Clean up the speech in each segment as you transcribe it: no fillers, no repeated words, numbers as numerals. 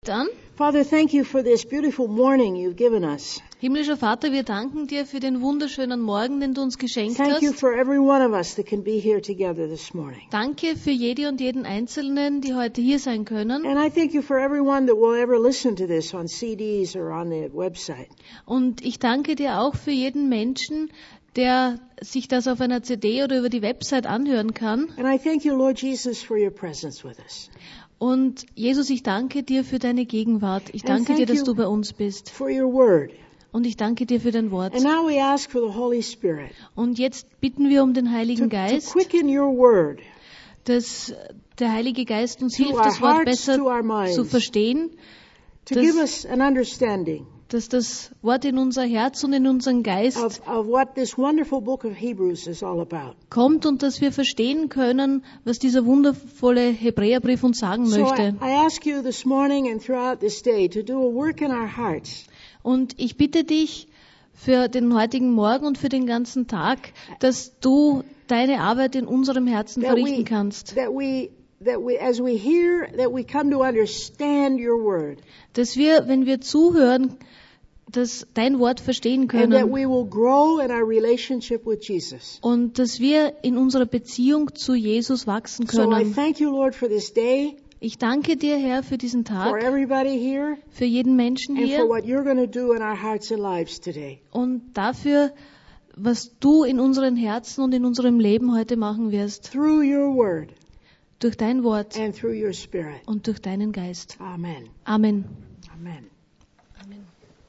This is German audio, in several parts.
Predigt an. Father, thank you for this beautiful morning you've given us. Himmlischer Vater, wir danken dir für den wunderschönen Morgen, den du uns geschenkt Thank you hast. for every one of us that can be here together this morning. Danke für jede und jeden Einzelnen, die heute hier sein können. And I thank you for everyone that will ever listen to this on CDs or on the website. Und ich danke dir auch für jeden Menschen, der sich das auf einer CD oder über die Website anhören kann. And I thank you, Lord Jesus, for your presence with us. Und Jesus, ich danke dir für deine Gegenwart. Ich And danke dir, thank dass you du bei uns bist. for your word. Und ich danke dir für dein Wort. And now we ask for the Holy Spirit Und jetzt bitten wir um den Heiligen to Geist, quicken your word dass der Heilige Geist uns to hilft, our das Wort hearts, besser to our minds, zu verstehen, to dass- give us an understanding dass das Wort in unser Herz und in unseren Geist of what this wonderful book of Hebrews is all about. kommt und dass wir verstehen können, was dieser wundervolle Hebräerbrief uns sagen So möchte. I ask you this morning and throughout this day to do a work in our hearts Und ich bitte dich für den heutigen Morgen und für den ganzen Tag, dass du deine Arbeit in unserem Herzen verrichten kannst. that we as we hear that we come to understand your word Dass wir, wenn wir zuhören, dass dein Wort verstehen and that können we will grow in our relationship with Jesus. und dass wir in unserer Beziehung zu Jesus wachsen So I können. thank you, Lord, for this day, Ich danke dir, Herr, für diesen for Tag, everybody here, für jeden Menschen and for hier what you're going to do in our hearts and lives today. und dafür, was du in unseren Herzen und in unserem Leben heute machen wirst. Through your word Durch dein Wort and through your spirit. und durch deinen Geist. Amen. Amen. Amen. Amen.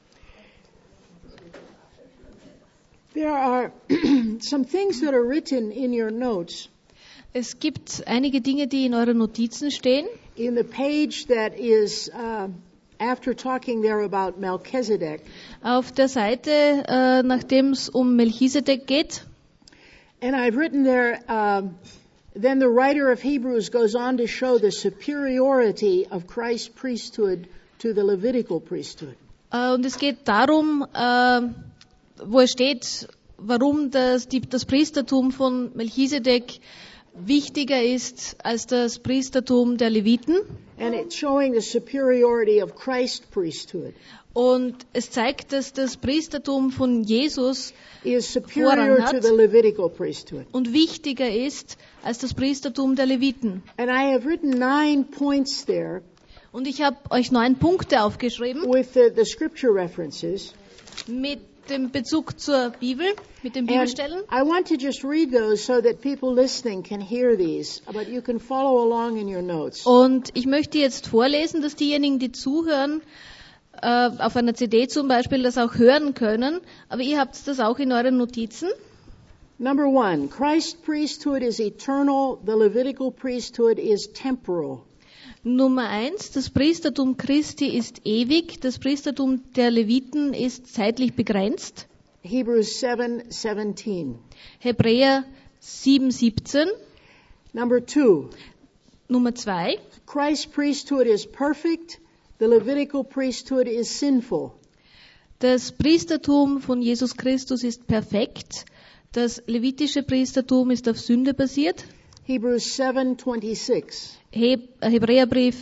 There are some things that are written in your notes Es gibt einige Dinge, die in euren Notizen stehen. in the page that is after talking there about Melchizedek. Auf der Seite, nachdem es um Melchisedek geht. And I've written there, then the writer of Hebrews goes on to show the superiority of Christ's priesthood to the Levitical priesthood. Und es geht darum, wo es steht, warum das Priestertum von Melchisedek wichtiger ist als das Priestertum der Leviten. And it's showing the superiority of Christ's priesthood Und es zeigt, dass das Priestertum von Jesus is superior Vorrang hat. to the Levitical priesthood. und wichtiger ist als das Priestertum der Leviten. And I have written 9 points there Und ich habe euch 9 Punkte aufgeschrieben with the scripture references. mit dem Bezug zur Bibel, mit den And Bibelstellen. I want to just read those so that people listening can hear these, but you can follow along in your notes. Und ich möchte jetzt vorlesen, dass diejenigen, die zuhören, auf einer CD zum Beispiel, das auch hören können. Aber ihr habt das auch in euren Notizen. Number 1, Christ's priesthood is eternal, the Levitical priesthood is temporal. Nummer 1, das Priestertum Christi ist ewig, das Priestertum der Leviten ist zeitlich begrenzt. Hebrews 7:17. Hebräer 7,17. Number 2, Nummer 2, Christ's priesthood is perfect, the Levitical priesthood is sinful. das Priestertum von Jesus Christus ist perfekt, das levitische Priestertum ist auf Sünde basiert. Hebrews 7:26. Hebräerbrief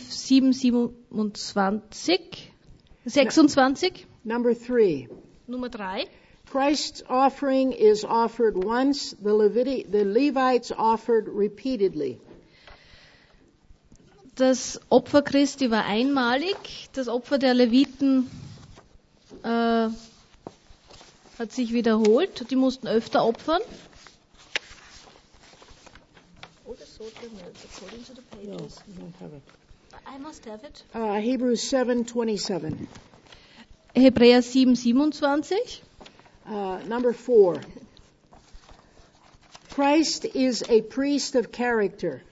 26. Number 3, Nummer 3. Christ's offering is offered once, the Levites offered repeatedly. Das Opfer Christi war einmalig, das Opfer der Leviten hat sich wiederholt, die mussten öfter opfern. No, you don't have it. I must have it. Hebrews 7:27. Hebräer 7,27. Number 4. Christ is a priest of character.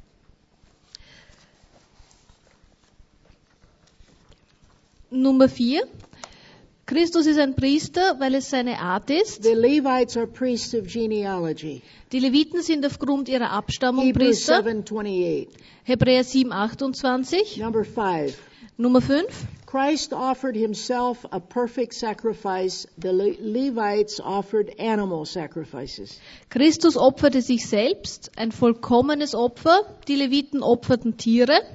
Nummer 4. Christus ist ein Priester, weil es seine Art ist. The Levites are priests of genealogy. Die Leviten sind aufgrund ihrer Abstammung Hebrews Priester. 7:28. Hebräer 7,28. Number 5. Nummer 5. Christ offered himself a perfect sacrifice. The Levites offered animal sacrifices. Christus opferte sich selbst, ein vollkommenes Opfer. Die Leviten opferten Tiere.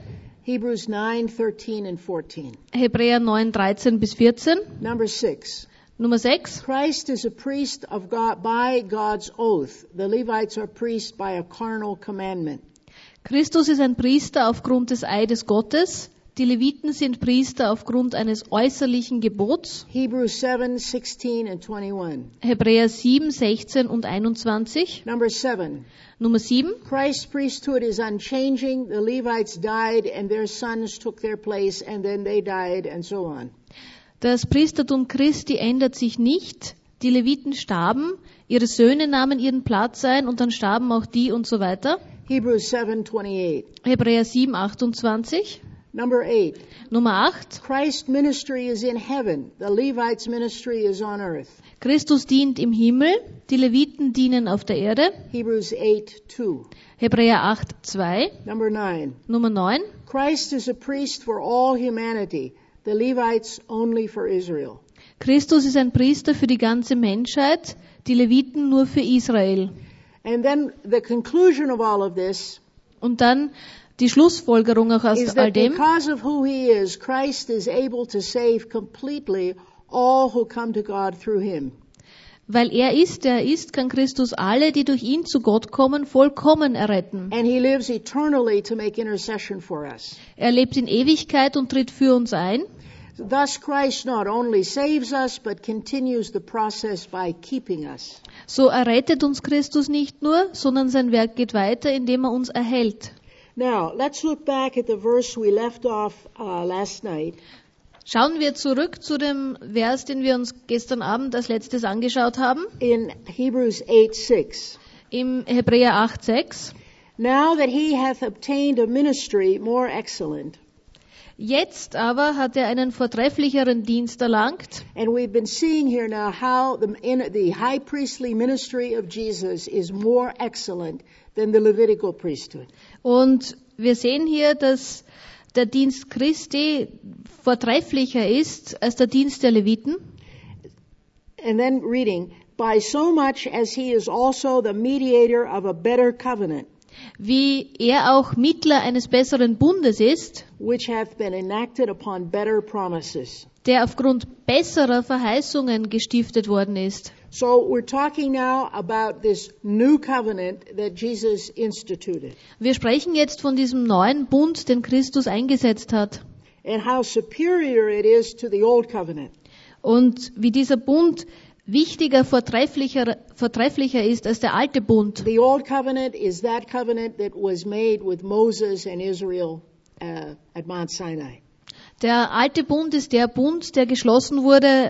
Hebrews 9:13 and 14. Hebräer 9, 13 bis 14. Number 6. Nummer 6. Christ is a priest of God by God's oath. The Levites are priests by a carnal commandment. Christus ist ein Priester aufgrund des Eides Gottes. Die Leviten sind Priester aufgrund eines äußerlichen Gebots. Hebrews 7:16 and 21. Hebräer 7, 16 und 21. Number 7. Nummer 7. Christ's priesthood is unchanging. The Levites died and their sons took their place and then they died and so on. Das Priestertum Christi ändert sich nicht. Die Leviten starben, ihre Söhne nahmen ihren Platz ein und dann starben auch die und so weiter. Hebrews 7:28. Hebräer 7, 28. Number 8. Nummer 8. Christ's ministry is in heaven. The Levites' ministry is on earth. Christus dient im Himmel, die Leviten dienen auf der Erde. Hebrews 8:2. Hebräer 8, 2. Number 9. Nummer 9. Christ is a priest for all humanity. The Levites only for Israel. Christus ist ein Priester für die ganze Menschheit, die Leviten nur für Israel. And then the conclusion of all of this Und dann die Schlussfolgerung auch is aus all that dem. because of who he is, Christ is able to save completely all who come to God through him. Weil er ist, der ist, kann Christus alle, die durch ihn zu Gott kommen, vollkommen erretten. And he lives eternally to make intercession for us. Er lebt in Ewigkeit und tritt für uns ein. Thus Christ not only saves us, but continues the process by keeping us. So errettet uns Christus nicht nur, sondern sein Werk geht weiter, indem er uns erhält. Now, let's look back at the verse we left off last night. Schauen wir zurück zu dem Vers, den wir uns gestern Abend als letztes angeschaut haben. In Hebrews 8:6. Im Hebräer 8, 6. Now that he hath obtained a ministry more excellent. Jetzt aber hat er einen vortrefflicheren Dienst erlangt. And we've been seeing here now how the high priestly ministry of Jesus is more excellent than the Levitical priesthood. Und wir sehen hier, dass der Dienst Christi vortrefflicher ist als der Dienst der Leviten. And then reading, by so much as he is also the mediator of a better covenant, Wie er auch Mittler eines besseren Bundes ist, which hath been enacted upon better promises. der aufgrund besserer Verheißungen gestiftet worden ist. So we're talking now about this new covenant that Jesus instituted Wir sprechen jetzt von diesem neuen Bund, den Christus eingesetzt hat. and how superior it is to the old covenant. Und wie dieser Bund wichtiger, vortrefflicher ist als der alte Bund. The old covenant is that covenant that was made with Moses and Israel at Mount Sinai. Der alte Bund ist der Bund, der geschlossen wurde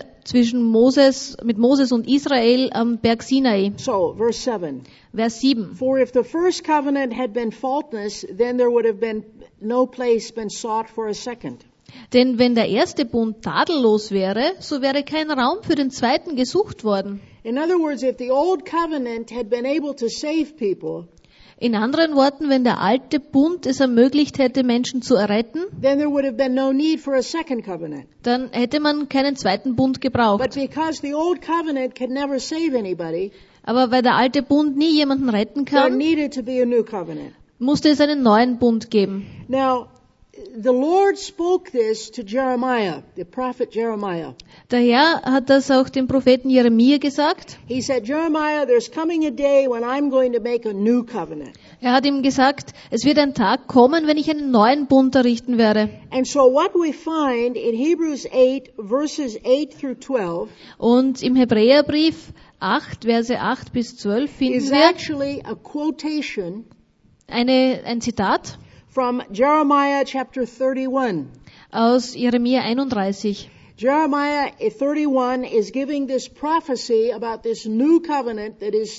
mit Moses und Israel am Berg Sinai. So, verse 7. Vers 7. For if the first covenant had been faultless, then there would have been no place been sought for a second. Denn wenn der erste Bund tadellos wäre, so wäre kein Raum für den zweiten gesucht worden. In other words, if the old covenant had been able to save people, In anderen Worten, wenn der alte Bund es ermöglicht hätte, Menschen zu erretten, then there would have been no need for a second covenant. dann hätte man keinen zweiten Bund But gebraucht. because the old covenant could never save anybody, Aber weil der alte Bund nie jemanden retten there kann, needed to be a new covenant. musste es einen neuen Bund geben. Now, the Lord spoke this to Jeremiah, the prophet Jeremiah. Der Herr hat das auch dem Propheten Jeremia gesagt. He said, Jeremiah, there's coming a day when I'm going to make a new covenant. Er hat ihm gesagt, es wird ein Tag kommen, wenn ich einen neuen Bund errichten werde. And so what we find in Hebrews 8, verses 8 through 12, Und im Hebräerbrief 8, Verse 8 bis 12 finden is wir actually a quotation ein Zitat from Jeremiah chapter 31. aus Jeremia 31. Jeremiah 31 is giving this prophecy about this new covenant that is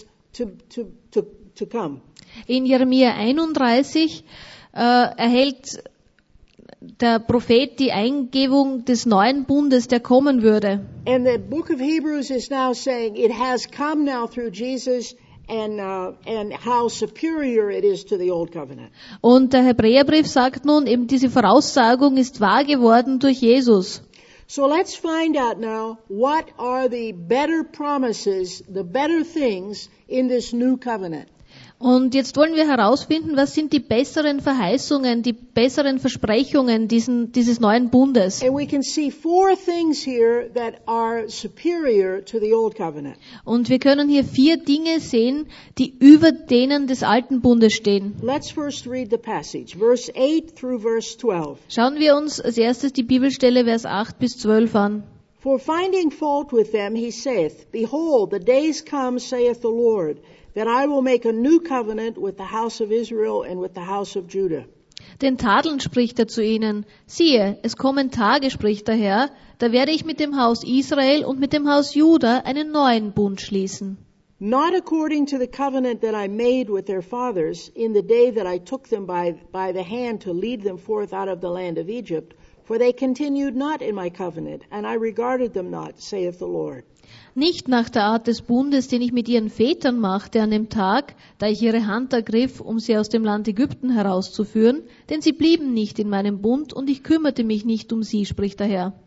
to come. In Jeremia 31 erhält der Prophet die Eingebung des neuen Bundes, der kommen würde. And the book of Hebrews is now saying it has come now through Jesus and how superior it is to the old covenant. Und der Hebräerbrief sagt nun, eben diese Voraussagung ist wahr geworden durch Jesus. So let's find out now what are the better promises, the better things in this new covenant. Und jetzt wollen wir herausfinden, was sind die besseren Verheißungen, die besseren Versprechungen dieses neuen Bundes. And we can see 4 things here that are superior to the Old Covenant. Und wir können hier 4 Dinge sehen, die über denen des alten Bundes stehen. Let's first read the passage, verse 8 through verse 12. Schauen wir uns als erstes die Bibelstelle Vers 8 bis 12 an. For finding fault with them, he saith, Behold, the days come, saith the Lord, that I will make a new covenant with the house of Israel and with the house of Judah. Denn tadelnd spricht er zu ihnen, siehe, es kommen Tage, spricht der Herr, da werde ich mit dem Haus Israel und mit dem Haus Juda einen neuen Bund schließen. Not according to the covenant that I made with their fathers in the day that I took them by the hand to lead them forth out of the land of Egypt, for they continued not in my covenant, and I regarded them not, saith the Lord. Nicht nach der Art des Bundes, den ich mit ihren Vätern machte an dem Tag, da ich ihre Hand ergriff, um sie aus dem Land Ägypten herauszuführen, denn sie blieben nicht in meinem Bund und ich kümmerte mich nicht um sie, spricht der Herr.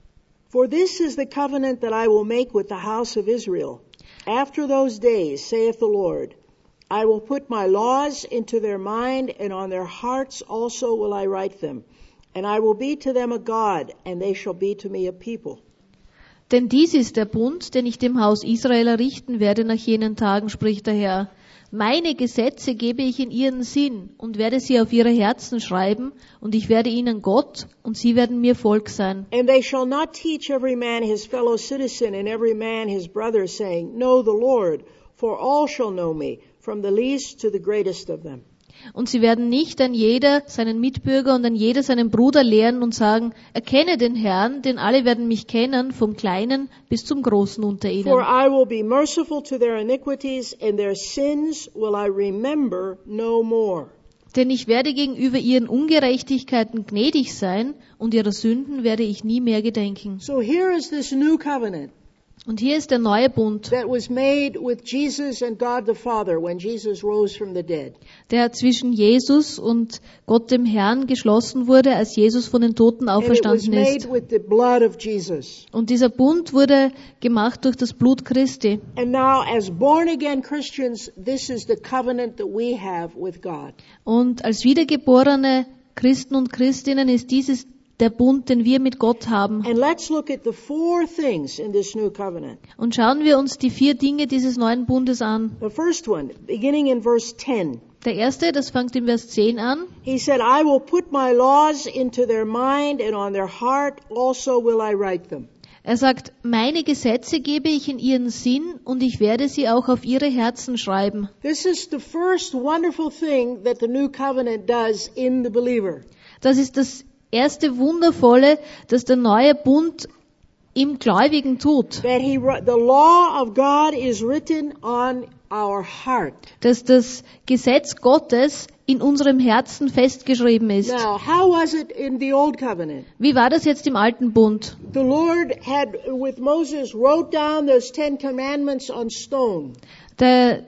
For this is the covenant that I will make with the house of Israel. After those days, saith the Lord, I will put my laws into their mind, and on their hearts also will I write them. And I will be to them a God, and they shall be to me a people. Denn dies ist der Bund, den ich dem Haus Israel errichten werde nach jenen Tagen, spricht der Herr. Meine Gesetze gebe ich in ihren Sinn und werde sie auf ihre Herzen schreiben, und ich werde ihnen Gott, und sie werden mir Volk sein. And they shall not teach every man his fellow citizen and every man his brother, saying, Know the Lord, for all shall know me, from the least to the greatest of them. Und sie werden nicht ein jeder seinen Mitbürger und ein jeder seinen Bruder lehren und sagen, erkenne den Herrn, denn alle werden mich kennen, vom Kleinen bis zum Großen unter ihnen. For I will be merciful to their iniquities, and their sins will I remember no more. Denn ich werde gegenüber ihren Ungerechtigkeiten gnädig sein, und ihrer Sünden werde ich nie mehr gedenken. So here is this new covenant Und hier ist der neue Bund, that was made with Jesus and God the Father when Jesus rose from the dead. der zwischen Jesus und Gott dem Herrn geschlossen wurde, als Jesus von den Toten And it was auferstanden made ist. with the blood of Jesus. Und dieser Bund wurde gemacht durch das Blut Christi. And now as born-again Christians, this is the covenant that we have with God. Und als wiedergeborene Christen und Christinnen ist dieses der Bund, den wir mit Gott haben. And let's look at the 4 things in this new covenant. Und schauen wir uns die 4 Dinge dieses neuen Bundes an. The first one, beginning in verse 10. Der erste, das fängt in Vers 10 an. He said, I will put my laws into their mind, and on their heart also will I write them. Er sagt, meine Gesetze gebe ich in ihren Sinn und ich werde sie auch auf ihre Herzen schreiben. This is the first wonderful thing that the new covenant does in the believer. Das ist das erste Wundervolle, das der neue Bund im Gläubigen tut. That the law of God is written on our heart. Dass das Gesetz Gottes in unserem Herzen festgeschrieben ist. Now, how was it in the old covenant? Wie war das jetzt im alten Bund? The Lord had, with Moses, wrote down those 10 commandments on stone. Der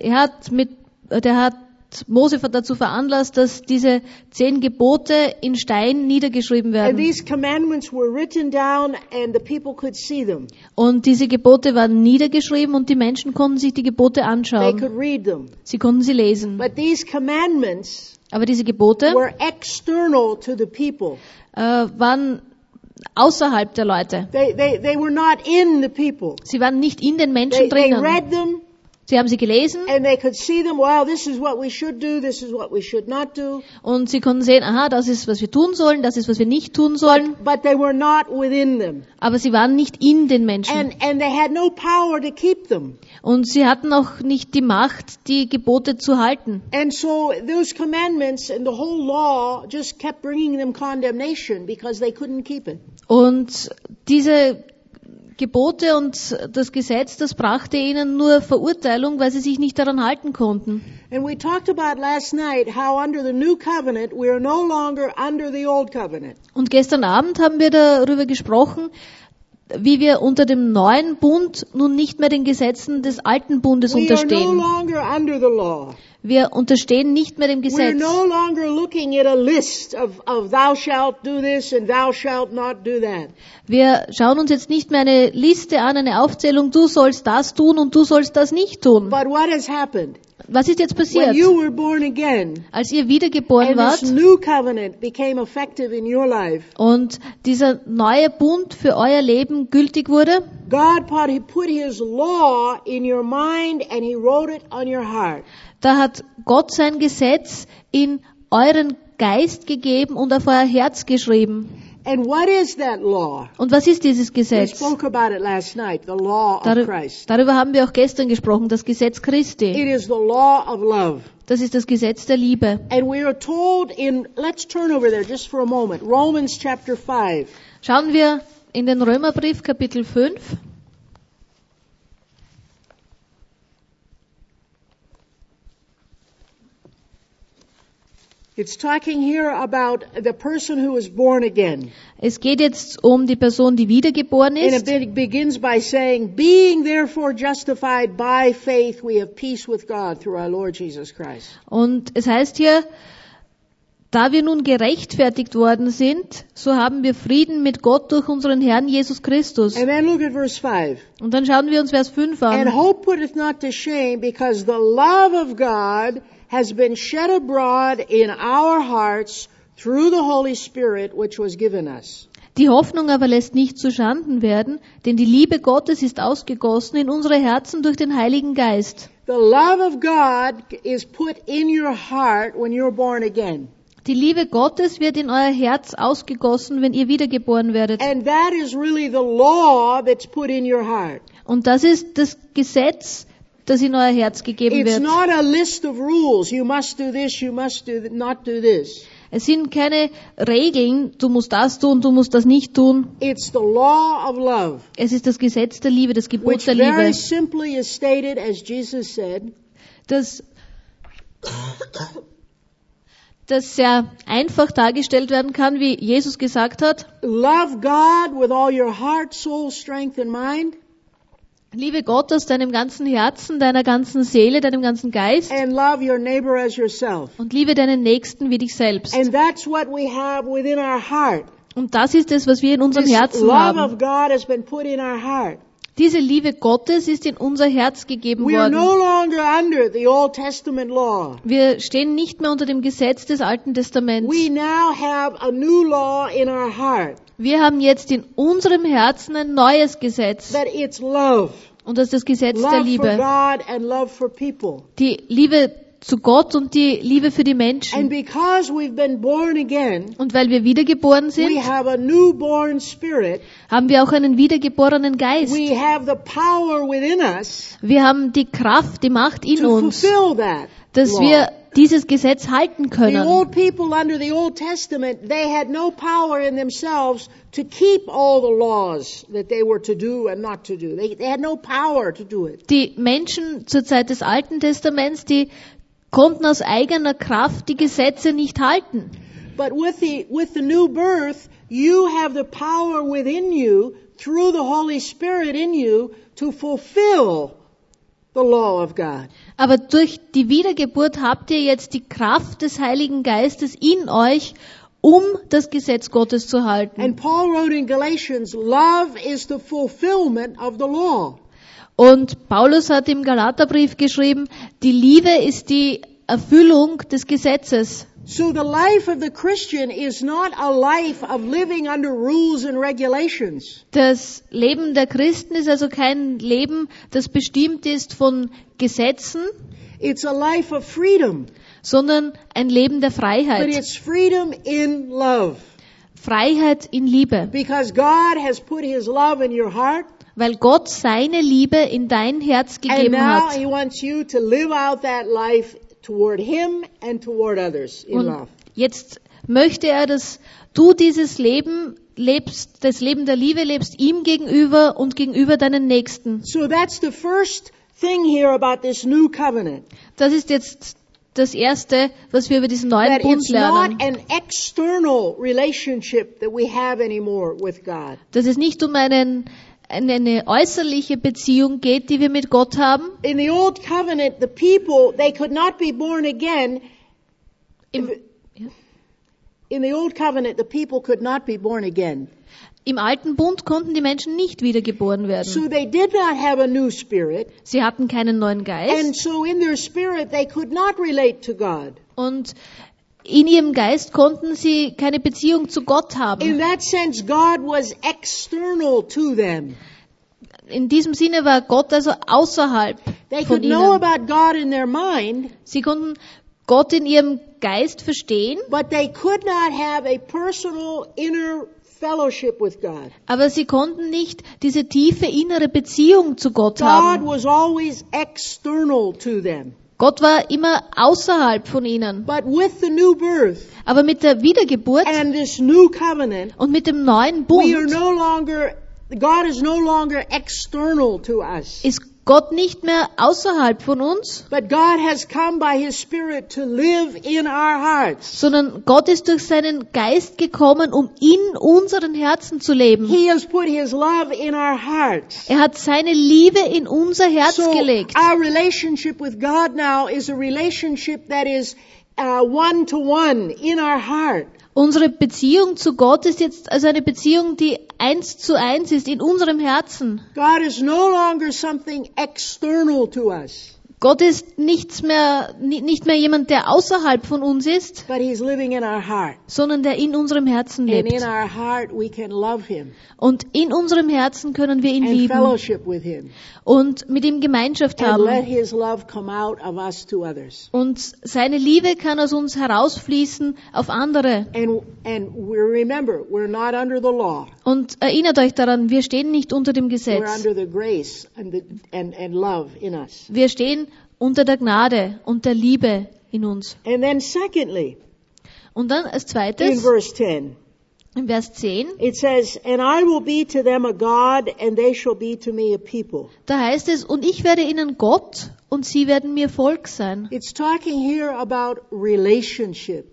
hat Mose dazu veranlasst, dass diese 10 Gebote in Stein niedergeschrieben And werden. these commandments were written down and the people could see them. Und diese Gebote waren niedergeschrieben und die Menschen konnten sich die Gebote They anschauen. could read them. Sie konnten sie lesen. But these commandments Aber diese Gebote were external to the people. waren außerhalb der Leute. They were not in the people. Sie waren nicht in den Menschen They drinnen. read them Sie haben sie gelesen and they could see them. Wow, this is what we should do. This is what we should not do. und sie konnten sehen, aha, das ist, was wir tun sollen, das ist, was wir nicht tun sollen. But they were not within them. Aber sie waren nicht in den Menschen. And they had no power to keep them. Und sie hatten auch nicht die Macht, die Gebote zu halten. And so those commandments and the whole law just kept bringing them condemnation because they couldn't keep it. Und diese Gebote und das Gesetz, das brachte ihnen nur Verurteilung, weil sie sich nicht daran halten konnten. And we talked about last night how under the new covenant we are no longer under the old covenant. Und gestern Abend haben wir darüber gesprochen, wie wir unter dem neuen Bund nun nicht mehr den Gesetzen des alten Bundes We are no unterstehen. longer under the law. Wir unterstehen nicht mehr dem We're Gesetz. no longer looking at a list of thou shalt do this and thou shalt not do that. Wir schauen uns jetzt nicht mehr eine Liste an, eine Aufzählung, du sollst das tun und du sollst das nicht tun. But what has happened? was ist jetzt when passiert? you were born again, Als ihr wiedergeboren and wart this new covenant became effective in your life, und dieser neue Bund für euer Leben gültig wurde, God put His law in your mind and He wrote it on your heart. da hat Gott sein Gesetz in euren Geist gegeben und auf euer Herz geschrieben. And what is that law? Und was ist dieses We Gesetz? spoke about it last night, the law of Christ. Darüber haben wir auch gestern gesprochen, das Gesetz Christi. It is the law of love. Das ist das Gesetz der Liebe. And we are told let's turn over there just for a moment, Romans chapter 5. Schauen wir in den Römerbrief Kapitel 5. It's talking here about the person who is born again. Es geht jetzt um die Person, die wiedergeboren And ist. it begins by saying, being therefore justified by faith, we have peace with God through our Lord Jesus Christ. Und es heißt hier, da wir nun gerechtfertigt worden sind, so haben wir Frieden mit Gott durch unseren Herrn Jesus Christus. And then look at verse 5. Und dann schauen wir uns Vers 5 And an. hope putteth not to shame, because the love of God has been shed abroad in our hearts through the Holy Spirit, which was given us. Die Hoffnung aber lässt nicht zu Schanden werden, denn die Liebe Gottes ist ausgegossen in unsere Herzen durch den Heiligen Geist. The love of God is put in your heart when you're born again. Die Liebe Gottes wird in euer Herz ausgegossen, wenn ihr wiedergeboren werdet. And that is really the law that's put in your heart. Und das ist das Gesetz, das in euer Herz gegeben It's wird. not a list of rules. You must do this, you must not do this. Es sind keine Regeln, du musst das tun, du musst das nicht tun. It's the law of love, Es ist das Gesetz der Liebe, das Gebot which der very Liebe, simply is stated, as Jesus said, das sehr einfach dargestellt werden kann, wie Jesus gesagt hat. love God with all your heart, soul, strength and mind, Liebe Gott aus deinem ganzen Herzen, deiner ganzen Seele, deinem ganzen Geist and love your neighbor as yourself. und liebe deinen Nächsten wie dich selbst. And that's what we have within our heart. Und das ist es, was wir in unserem This Herzen love haben. of God has been put in our heart. Diese Liebe Gottes ist in unser Herz gegeben We are worden. no longer under the Old Testament law. Wir stehen nicht mehr unter dem Gesetz des Alten Testaments. We now have a new law in our heart. Wir haben jetzt in unserem Herzen ein neues Gesetz. That it's love. Und das ist das Gesetz der Love for Liebe. God and love for people. Die Liebe zu Gott und die Liebe für die And Menschen. because we've been born again, Und weil wir wiedergeboren we sind, have a newborn spirit. haben wir auch einen wiedergeborenen Geist. We have the power within us Wir haben die Kraft, die Macht in to uns, fulfill that dass law. wir dieses Gesetz halten The können. old people under the Old Testament, they had no power in themselves to keep all the laws that they were to do and not to do. They had no power to do it. Die Menschen zur Zeit des Alten Testaments, die konnten aus eigener Kraft die Gesetze nicht halten. But with the new birth, you have the power within you through the Holy Spirit in you to fulfill the law of God. Aber durch die Wiedergeburt habt ihr jetzt die Kraft des Heiligen Geistes in euch, um das Gesetz Gottes zu halten. And Paul wrote in Galatians, love is the fulfillment of the law. Und Paulus hat im Galaterbrief geschrieben, die Liebe ist die Erfüllung des Gesetzes. So the life of the Christian is not a life of living under rules and regulations. Das Leben der Christen ist also kein Leben, das bestimmt ist von Gesetzen, It's a life of freedom, sondern ein Leben der but Freiheit. it's freedom in love. Freiheit in Liebe. Because God has put His love in your heart, Weil Gott seine Liebe in dein Herz and gegeben now hat. He wants you to live out that life toward Him and toward others in Und love. jetzt möchte er, dass du dieses Leben lebst, das Leben der Liebe lebst, ihm gegenüber und gegenüber deinen Nächsten. So that's the first thing here about this new covenant. Das ist jetzt das Erste, was wir über diesen neuen That Bund it's not lernen. an external relationship that we have anymore with God. Dass es nicht um eine äußerliche Beziehung geht, die wir mit Gott haben. In the old covenant, the people, they could not be born again. Im, In the old covenant, the people could not be born again. Im alten Bund konnten die Menschen nicht wiedergeboren werden. So they did not have a new spirit. Sie hatten keinen neuen And Geist so in their spirit, they could not relate to God. und in ihrem Geist konnten sie keine Beziehung zu Gott In haben. that sense, God was external to them. In diesem Sinne war Gott also außerhalb They von could know ihnen. about God in their mind, Sie konnten Gott in ihrem Geist verstehen, but they could not have a personal inner fellowship with God. aber sie konnten nicht diese tiefe innere Beziehung zu Gott God haben. was always external to them. Gott war immer außerhalb von ihnen. But with the new birth Aber mit der Wiedergeburt and this new covenant, und mit dem neuen we are Bund no longer, God is no longer external to us. ist Gott nicht mehr außerhalb von uns, But God has come by His Spirit to live in our hearts. sondern Gott ist durch seinen Geist gekommen, um in unseren Herzen zu leben. He has put His love in our hearts. Er hat seine Liebe in unser Herz So gelegt. our relationship with God now is a relationship that is one-to-one in our heart. Unsere Beziehung zu Gott ist jetzt also eine Beziehung, die 1:1 ist in unserem Herzen. God is no longer something external to us, Gott ist nicht mehr jemand, der außerhalb von uns ist, but He's living in our heart. sondern der in unserem Herzen And in lebt. our heart we can love Him Und in unserem Herzen können wir ihn and lieben fellowship with Him und mit ihm Gemeinschaft and let haben. His love come out of us to others. Und seine Liebe kann aus uns herausfließen auf andere. And we remember, we're not under the law. Und erinnert euch daran, wir stehen nicht unter dem We're Gesetz. under the grace and love in us. Wir stehen unter der Gnade und der Liebe in uns. And then secondly, Und dann als in zweites, verse 10, in Vers 10, it says, "And I will be to them a God, and they shall be to me a people." da heißt es, und ich werde ihnen Gott und sie werden mir Volk sein. It's talking here about relationship.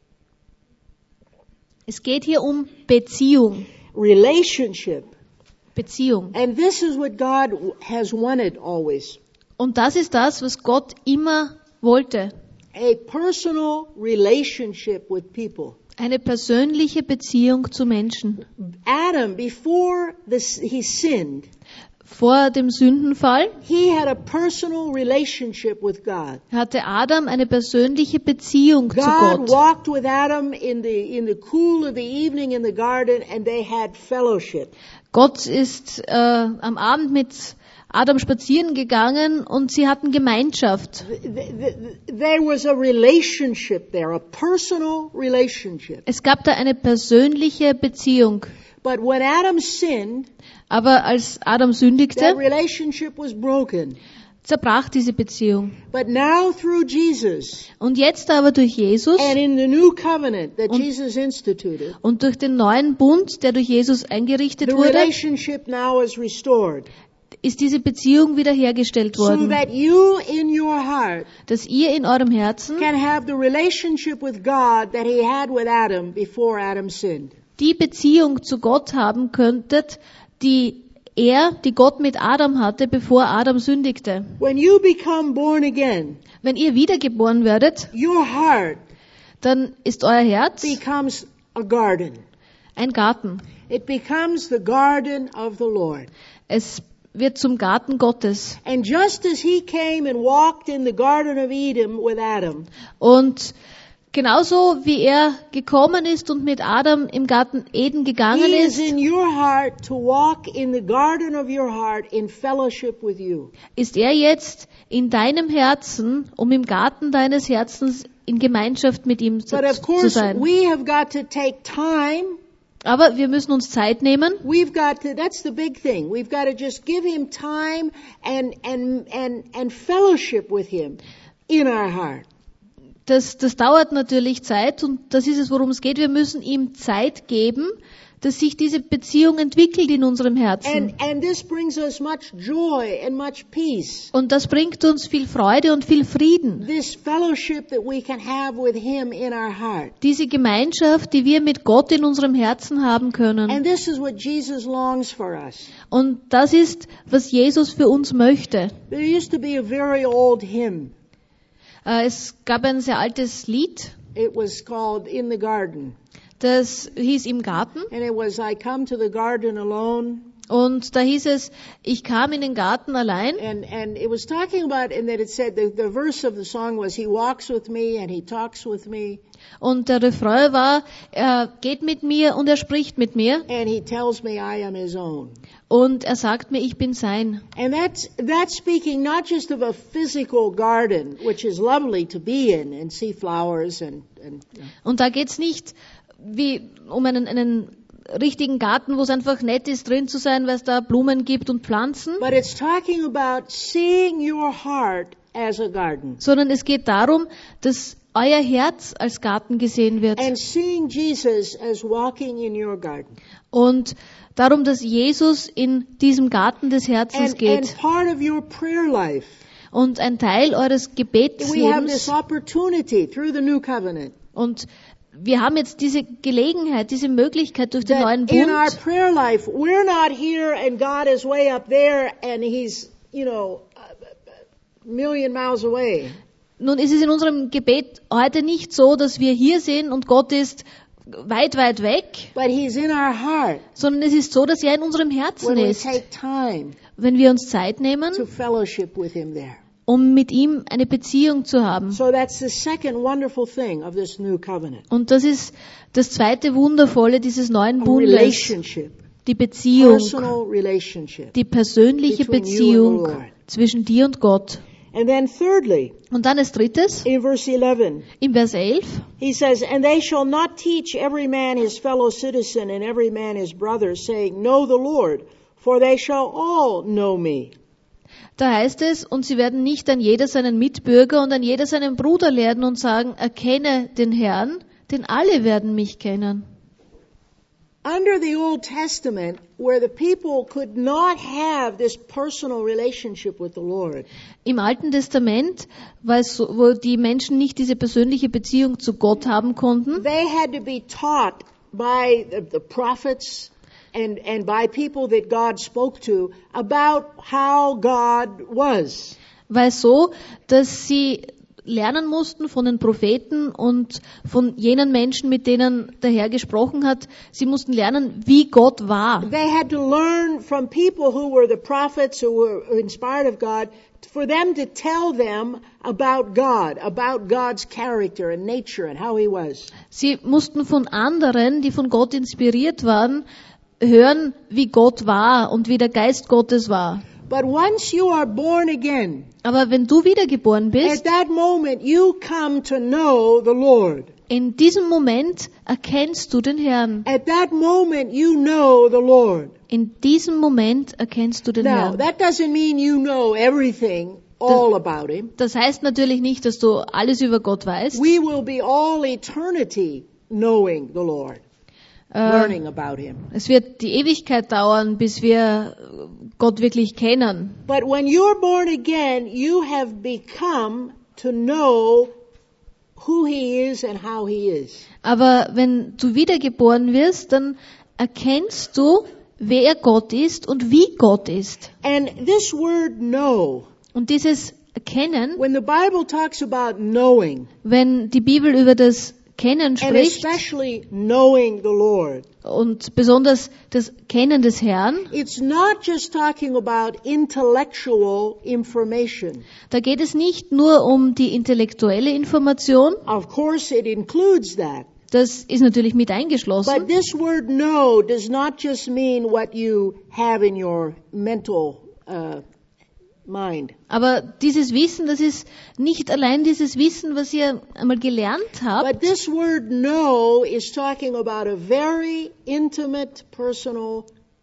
Es geht hier um Beziehung. Relationship. Beziehung. And this is what God has wanted always. Und das ist das, was Gott immer wollte. A personal relationship with people. Eine persönliche Beziehung zu Menschen. Adam, before he sinned, Vor dem Sündenfall he had a personal relationship with God. hatte Adam eine persönliche Beziehung zu God Gott. walked with Adam in the cool of the evening in the garden, and they had fellowship. Gott ist am Abend mit Adam spazieren gegangen und sie hatten Gemeinschaft. There was a relationship there, a personal relationship. Es gab da eine persönliche Beziehung. But when Adam sinned, Aber als Adam that sündigte, relationship was broken. zerbrach diese Beziehung. But now through Jesus, Und jetzt aber durch Jesus and in the new covenant that Jesus instituted, und durch den neuen Bund, der durch Jesus eingerichtet the wurde, relationship now is restored. ist diese Beziehung wiederhergestellt So worden. that you in your heart Dass ihr in eurem Herzen can have the relationship with God that He had with Adam before Adam sinned. die Beziehung zu Gott haben könntet, die Gott mit Adam hatte, bevor Adam sündigte. When you become born again, Wenn ihr wiedergeboren werdet, your heart dann ist euer Herz becomes a garden. ein Garten. It becomes the garden of the Lord. Es wird zum Garten Gottes. And just as He came and walked in the Garden of Eden with Adam, Und genauso wie er gekommen ist und mit Adam im Garten Eden gegangen He is ist, in your heart to walk in the garden of your heart in fellowship with you. ist er jetzt in deinem Herzen, um im Garten deines Herzens in Gemeinschaft mit ihm zu But of course, sein. we have got to take time. Aber wir müssen uns Zeit nehmen. That's the big thing. We've got to just give Him time and fellowship with Him in our heart. Das dauert natürlich Zeit und das ist es, worum es geht. Wir müssen ihm Zeit geben, dass sich diese Beziehung entwickelt in unserem Herzen. And this brings us much joy and much peace. Und das bringt uns viel Freude und viel Frieden. This fellowship that we can have with Him in our heart. Diese Gemeinschaft, die wir mit Gott in unserem Herzen haben können. And this is what Jesus longs for us. Und das ist, was Jesus für uns möchte. There used to be a very old hymn. Es gab ein sehr altes Lied, It was called In the Garden. Das hieß im Garten. And it was, I come to the garden alone. Und da hieß es, ich kam in den Garten allein. And it was talking about, and that it said, the verse of the song was, he walks with me and he talks with me. Und der Refrain war, er geht mit mir und er spricht mit mir. And he tells me I am his own. Und er sagt mir, ich bin sein. And that's speaking not just of a physical garden, which is lovely to be in and see flowers and Und da geht's nicht wie um einen richtigen Garten, wo es einfach nett ist, drin zu sein, weil es da Blumen gibt und Pflanzen. but it's talking about seeing your heart as a garden Sondern es geht darum, dass euer Herz als Garten gesehen wird. and seeing Jesus as walking in your garden. Und darum, dass Jesus in diesem Garten des Herzens And geht. part of your prayer life. Und ein Teil eures We have Gebetslebens. this opportunity through the new covenant Und wir haben jetzt diese Gelegenheit, diese Möglichkeit durch den neuen that in our Bund. prayer life, we're not here and God is way up there and he's, a million miles away. Nun ist es in unserem Gebet heute nicht so, dass wir hier sind und Gott ist weit, weit weg, But he's in our heart sondern es ist so, dass er in unserem Herzen when we ist, take time wenn wir uns Zeit nehmen, to fellowship with him there. um mit ihm eine Beziehung zu haben. So that's the second wonderful thing of this new covenant. Und das ist das zweite Wundervolle dieses neuen A Bundes, relationship, die Beziehung, personal relationship. die persönliche between you and the Beziehung Lord. zwischen dir und Gott. And then thirdly, Und dann als drittes, in verse 11, im Vers 11, he says, and they shall not teach every man his fellow citizen and every man his brother, saying, know the Lord, for they shall all know me. da heißt es, und sie werden nicht an jeder seinen Mitbürger und an jeder seinen Bruder lehren und sagen, erkenne den Herrn, denn alle werden mich kennen. Under the Old Testament, where the people could not have this personal relationship with the Lord, Im Alten Testament war es so, wo die Menschen nicht diese persönliche Beziehung zu Gott haben konnten, they had to be taught by the prophets and by people that God spoke to about how God was. war es so, dass sie lernen mussten von den Propheten und von jenen Menschen, mit denen der Herr gesprochen hat. Sie mussten lernen, wie Gott war. They had to learn from people who were the prophets, who were inspired of God, for them to tell them about God, about God's character and nature and how He was. Sie mussten von anderen, die von Gott inspiriert waren, hören, wie Gott war und wie der Geist Gottes war. But once you are born again, Aber wenn du wiedergeboren at bist, that moment you come to know the Lord. in diesem Moment erkennst du den Herrn. At that moment you know the Lord. In diesem Moment erkennst du den Now, Herrn. that doesn't mean you know everything, all about Him. Das heißt natürlich nicht, dass du alles über Gott weißt. We will be all eternity knowing the Lord, learning about Him. Es wird die Ewigkeit dauern, bis wir Gott wirklich kennen. But when you're born again, you have become to know who He is and how He is. Aber wenn du wiedergeboren wirst, dann erkennst du, wer Gott ist und wie Gott ist. And this word know, Und dieses Erkennen, when the Bible talks about knowing, wenn die Bibel über das Kennen and spricht especially knowing the Lord, und besonders das Kennen des Herrn, it's not just talking about intellectual information. da geht es nicht nur um die intellektuelle Information, Of course, it includes that. das ist natürlich mit eingeschlossen, But this word know does not just mean what you have in your mental mind. aber dieses Wissen, das ist nicht allein dieses Wissen, was ihr einmal gelernt habt, But this word know is talking about a very intimate, personal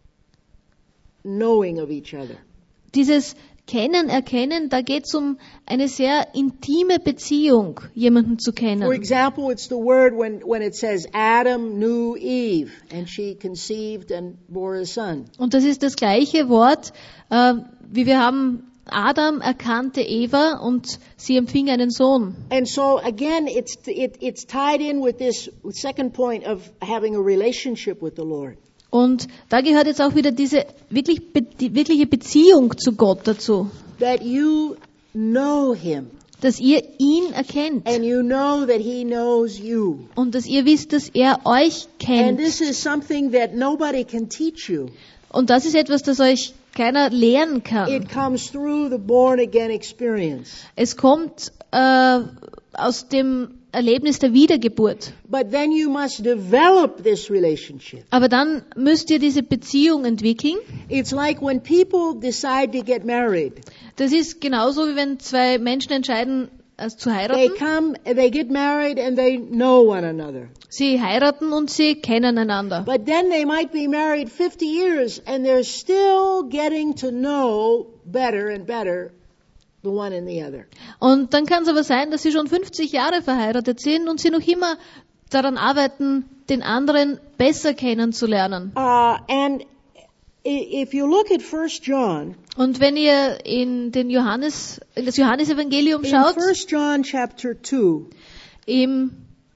knowing of each other. dieses Kennen, Erkennen, da geht es um eine sehr intime Beziehung, jemanden zu For kennen. example, it's the word when it says Adam knew Eve and she conceived and bore a son. Und das ist das gleiche Wort, wie wir haben, Adam erkannte Eva und sie empfing einen Sohn. And so again, it's tied in with this second point of having a relationship with the Lord. Und da gehört jetzt auch wieder diese wirkliche Beziehung zu Gott dazu. That you know Him. dass ihr ihn erkennt and you know that he knows you. und dass ihr wisst, dass er euch And kennt. this is something that nobody can teach you. Und das ist etwas, das euch keiner lehren kann. It comes through the born again experience. Es kommt aus dem Erlebnis der Wiedergeburt. But then you must develop this relationship. Aber dann müsst ihr diese Beziehung entwickeln. It's like when people decide to get married. Das ist genauso, wie wenn zwei Menschen entscheiden, zu They heiraten. they get married and they know one another. Sie heiraten und sie kennen einander. But then they might be married 50 years and they're still getting to know better and better the one and the other. Und dann kann es aber sein, dass sie schon 50 Jahre verheiratet sind und sie noch immer daran arbeiten, den anderen besser kennenzulernen. And if you look at 1 John, Und wenn ihr in das Johannesevangelium in schaut, 1 John chapter 2, im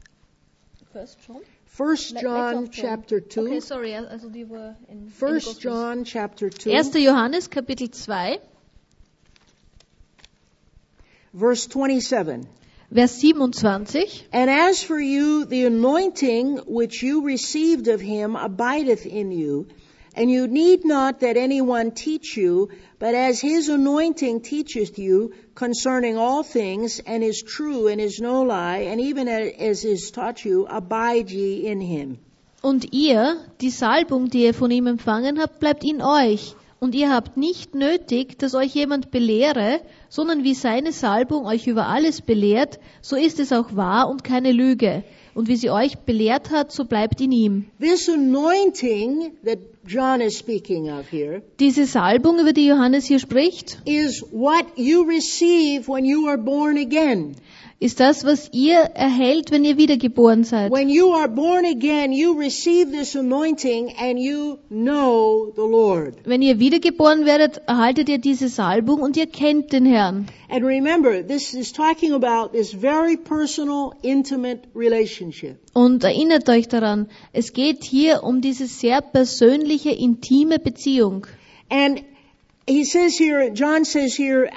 1 John chapter 2, Okay, sorry, also die war in 1 John chapter 2, 1. Johannes Kapitel 2, verse 27. Vers 27. And as for you, the anointing which you received of him abideth in you, and you need not that anyone teach you, but as his anointing teacheth you concerning all things, and is true and is no lie, and even as is taught you, abide ye in him. Und ihr, die Salbung, die ihr von ihm empfangen habt, bleibt in euch. Und ihr habt nicht nötig, dass euch jemand belehre, sondern wie seine Salbung euch über alles belehrt, so ist es auch wahr und keine Lüge. Und wie sie euch belehrt hat, so bleibt in ihm. This anointing that John is speaking of here Diese Salbung, über die Johannes hier spricht, is what you receive when you are born again. ist das, was ihr erhält, wenn ihr wiedergeboren seid. When you are born again, you receive this anointing and you know the Lord. Wenn ihr wiedergeboren werdet, erhaltet ihr diese Salbung und ihr kennt den Herrn. And remember, this is talking about this very personal, intimate relationship. Und erinnert euch daran, es geht hier um diese sehr persönliche, intime Beziehung. And he says here, John says here,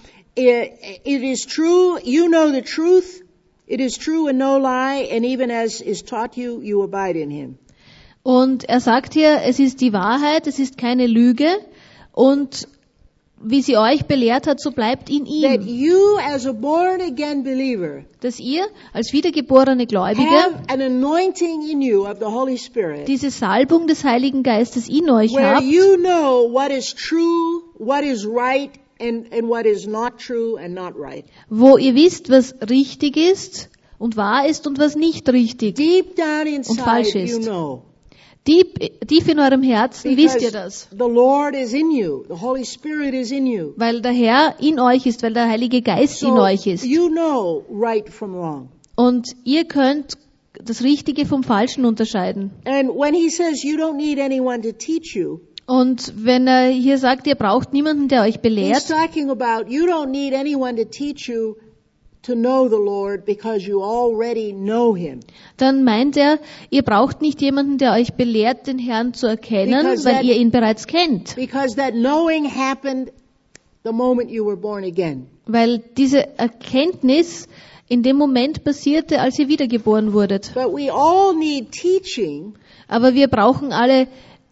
it is true, you know the truth, it is true and no lie, and even as is taught you, you abide in him. Und er sagt hier, es ist die Wahrheit, es ist keine Lüge und wie sie euch belehrt hat, so bleibt in That ihm. you as a born again believer Dass ihr als wiedergeborene Gläubige have an anointing in you of the Holy Spirit, diese Salbung des Heiligen Geistes in euch where habt, you know what is true, what is right, and what is not true and not right. wo ihr wisst, was richtig ist und wahr ist und was nicht richtig. Deep down falsch inside, ist. you know. Tief in eurem Herzen wisst ihr Because das. the Lord is in you. The Holy Spirit is in you. Weil der Herr in euch ist, weil der Heilige Geist in So euch ist. you know right from wrong. Und ihr könnt das Richtige vom Falschen unterscheiden. And when he says you don't need anyone to teach you, Und wenn er hier sagt, ihr braucht niemanden, der euch he's belehrt, talking about you don't need anyone to teach you to know the Lord because you already know him. dann meint er, ihr braucht nicht jemanden, der euch belehrt, den Herrn zu erkennen, Because weil that- ihr ihn bereits kennt. Because that knowing happened the moment you were born again. Weil diese Erkenntnis in dem Moment passierte, als ihr wiedergeboren wurdet. But we all need teaching Aber wir brauchen alle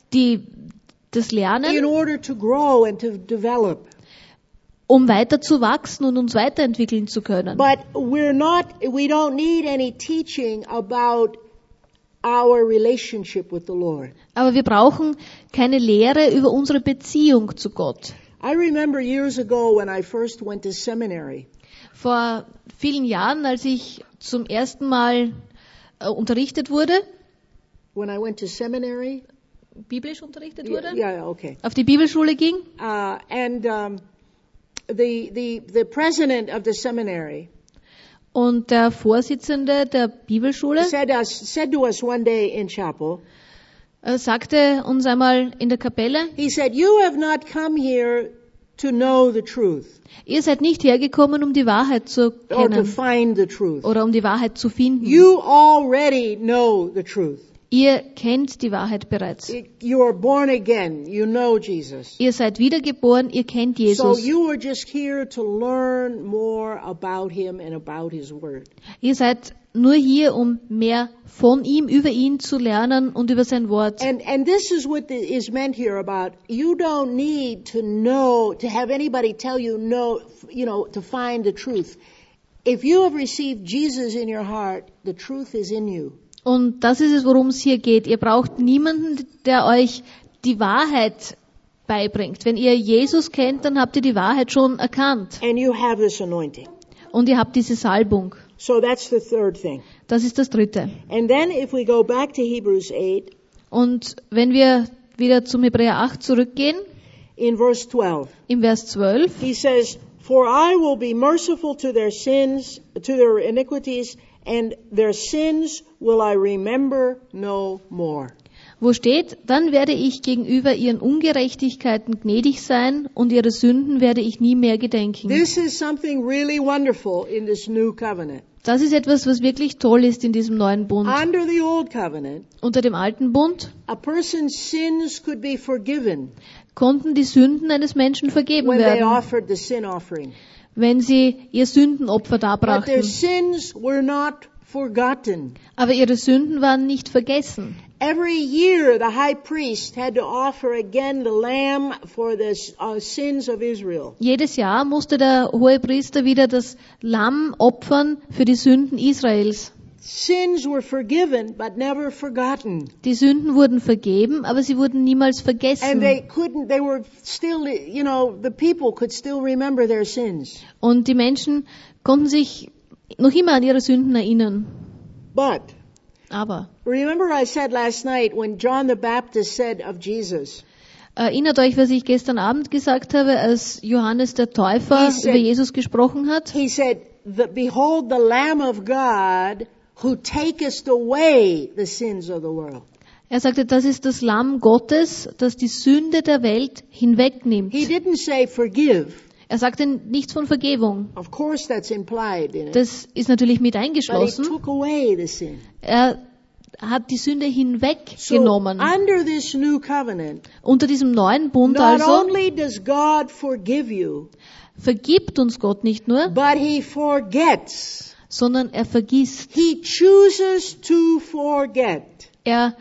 das in Lernen, order to grow and to develop. um weiter zu wachsen und uns weiterentwickeln zu können. But we don't need any teaching about our relationship with the Lord. Aber wir brauchen keine Lehre über unsere Beziehung zu Gott. I remember years ago when I first went to seminary. Vor vielen Jahren, als ich zum ersten Mal unterrichtet wurde, When I went to seminary, biblisch unterrichtet wurde, yeah, okay. auf die Bibelschule ging, The president of the seminary und der Vorsitzende der Bibelschule said to us one day in chapel, sagte uns einmal in der Kapelle, he said, "You have not come here to know the truth ihr seid nicht hergekommen, um die Wahrheit zu or to kennen find the truth. oder um die Wahrheit zu finden. You already know the truth. Ihr kennt die Wahrheit bereits. You are born again. You know Jesus. Ihr seid wiedergeboren, ihr kennt So Jesus. you are just here to learn more about him and about his word. Ihr seid nur hier, um mehr von ihm, über ihn zu lernen und über sein Wort. And this is what is meant here about. You don't need to know, to have anybody tell you to find the truth. If you have received Jesus in your heart, the truth is in you. Und das ist es, worum es hier geht. Ihr braucht niemanden, der euch die Wahrheit beibringt. Wenn ihr Jesus kennt, dann habt ihr die Wahrheit schon erkannt. And you have this anointing. Und ihr habt diese Salbung. So that's the third thing. Das ist das Dritte. And then if we go back to Hebrews 8, Und wenn wir wieder zum Hebräer 8 zurückgehen, in verse 12, im Vers 12, he says, "For I will be merciful to their sins, to their iniquities, and their sins will I remember no more." wo steht, dann werde ich gegenüber ihren Ungerechtigkeiten gnädig sein und ihre Sünden werde ich nie mehr gedenken. This is something really wonderful in this new covenant. Das ist etwas, was wirklich toll ist in diesem neuen Bund. Under the old covenant, Unter dem alten Bund a person's sins could be forgiven konnten die Sünden eines Menschen vergeben when they werden, offered the sin offering. wenn sie ihr Sündenopfer But their darbrachten. sins were not forgotten. Aber ihre Sünden waren nicht vergessen. Every year the high priest had to offer again the lamb for the sins of Israel. Jedes Jahr musste der Hohepriester wieder das Lamm opfern für die Sünden Israels. Sins were forgiven but never forgotten. Die Sünden wurden vergeben, aber sie wurden niemals And vergessen. they were still, the people could still remember their sins. Und die Menschen konnten sich noch immer an ihre Sünden erinnern. But Aber remember I said last night when John the Baptist said of Jesus, erinnert euch, was ich gestern Abend gesagt habe, als Johannes der Täufer He said- über Jesus gesprochen hat? he said, "Behold the Lamb of God who taketh away the sins of the world." Er sagte, das ist das Lamm Gottes, das die Sünde der Welt hinwegnimmt. He didn't say forgive. Er sagte nichts von Vergebung. Of course that's implied in it. Das ist natürlich mit But he eingeschlossen. took away the sin. Er hat die Sünde So hinweggenommen. under this new covenant, Unter diesem neuen Bund not also only does God forgive you, vergibt uns Gott nicht nur, but he forgets. sondern er vergisst. He chooses to forget. Er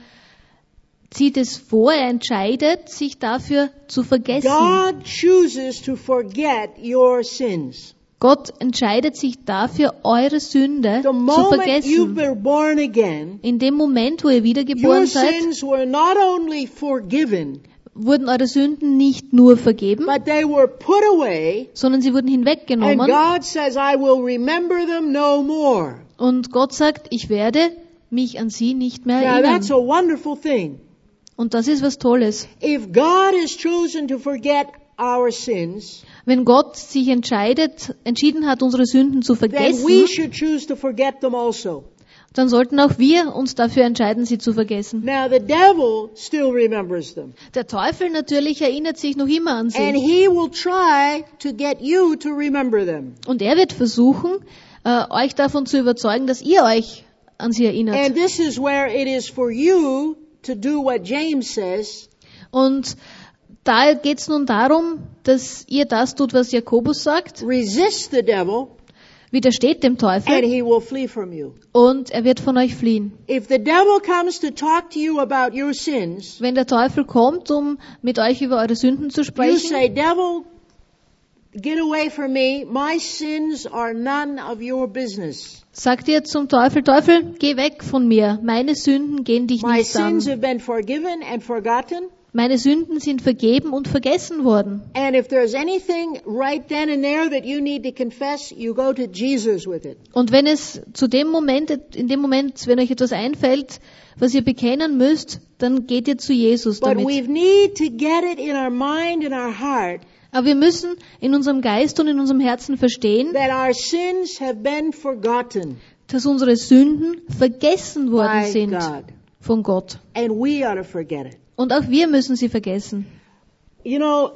zieht es vor, er entscheidet, sich dafür zu vergessen. God chooses to forget your sins. Gott entscheidet sich dafür, eure Sünde The zu moment you vergessen. were born again, In dem Moment, wo ihr your wiedergeboren seid, sins were not only forgiven, wurden eure Sünden nicht nur vergeben, but they were put away. sondern sie wurden And hinweggenommen. God says, "I will remember them no more." Und Gott sagt, ich werde mich an sie nicht mehr Now that's a erinnern. wonderful thing. Und das ist was Tolles. If God has chosen to forget our sins, Wenn Gott sich entschieden hat, unsere Sünden zu then we vergessen, should choose to forget them also. dann sollten auch wir uns dafür entscheiden, sie zu vergessen. Now the devil still remembers them. Der Teufel natürlich erinnert sich noch immer an And sie. he will try to get you to remember them. Und er wird versuchen, euch davon zu überzeugen, dass ihr euch an sie erinnert. And this is where it is for you to do what James says, Und da geht es nun darum, dass ihr das tut, was Jakobus sagt, resist the devil, widersteht dem and Teufel he will flee from you. und er wird von euch fliehen. If the devil comes to talk to you about your sins, Wenn der Teufel kommt, um mit euch über eure Sünden zu you sprechen, say, "Devil, get away from me. My sins are none of your business. sagt ihr zum Teufel, Teufel, geh weg von mir, meine Sünden gehen dich My nicht sins an. have been forgiven and forgotten. Meine Sünden sind vergeben und vergessen worden. And if there's anything right then and there that you need to confess, you go to Jesus with it." Und wenn es in dem Moment, wenn euch etwas einfällt, was ihr bekennen müsst, dann geht ihr zu Jesus But damit. we need to get it in our mind and our heart Aber wir müssen in unserem Geist und in unserem Herzen verstehen, that our sins have been forgotten dass unsere Sünden vergessen worden by sind God. von Gott. And we ought to forget it. Und auch wir müssen sie vergessen. You know,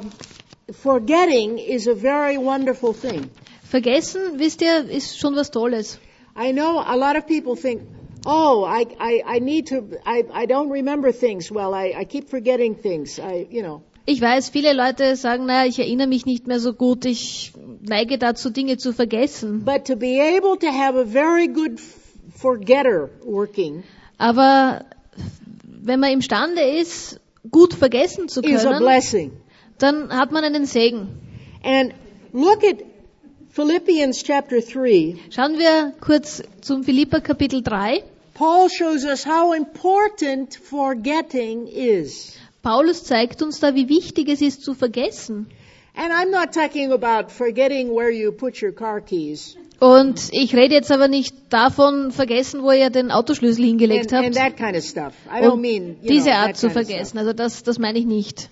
forgetting is a very wonderful thing. Vergessen, wisst ihr, ist schon was Tolles. I know a lot of people think, oh, I need to, I don't remember things well. I keep forgetting things. Ich weiß, viele Leute sagen, naja, ich erinnere mich nicht mehr so gut, ich neige dazu, Dinge zu vergessen. But to be able to have a very good forgetter working Aber wenn man imstande ist, gut vergessen zu is a können, blessing. dann hat man einen Segen. And look at Philippians chapter 3. Schauen wir kurz zum Philipper Kapitel 3. Paul shows us how important forgetting is. Paulus zeigt uns da, wie wichtig es ist zu vergessen. And I'm not talking about forgetting where you put your car keys Und ich rede jetzt aber nicht davon, vergessen, wo ihr den Autoschlüssel hingelegt and habt. that kind of stuff. I don't Und mean, diese that Art zu kind of vergessen. stuff. Also das meine ich nicht.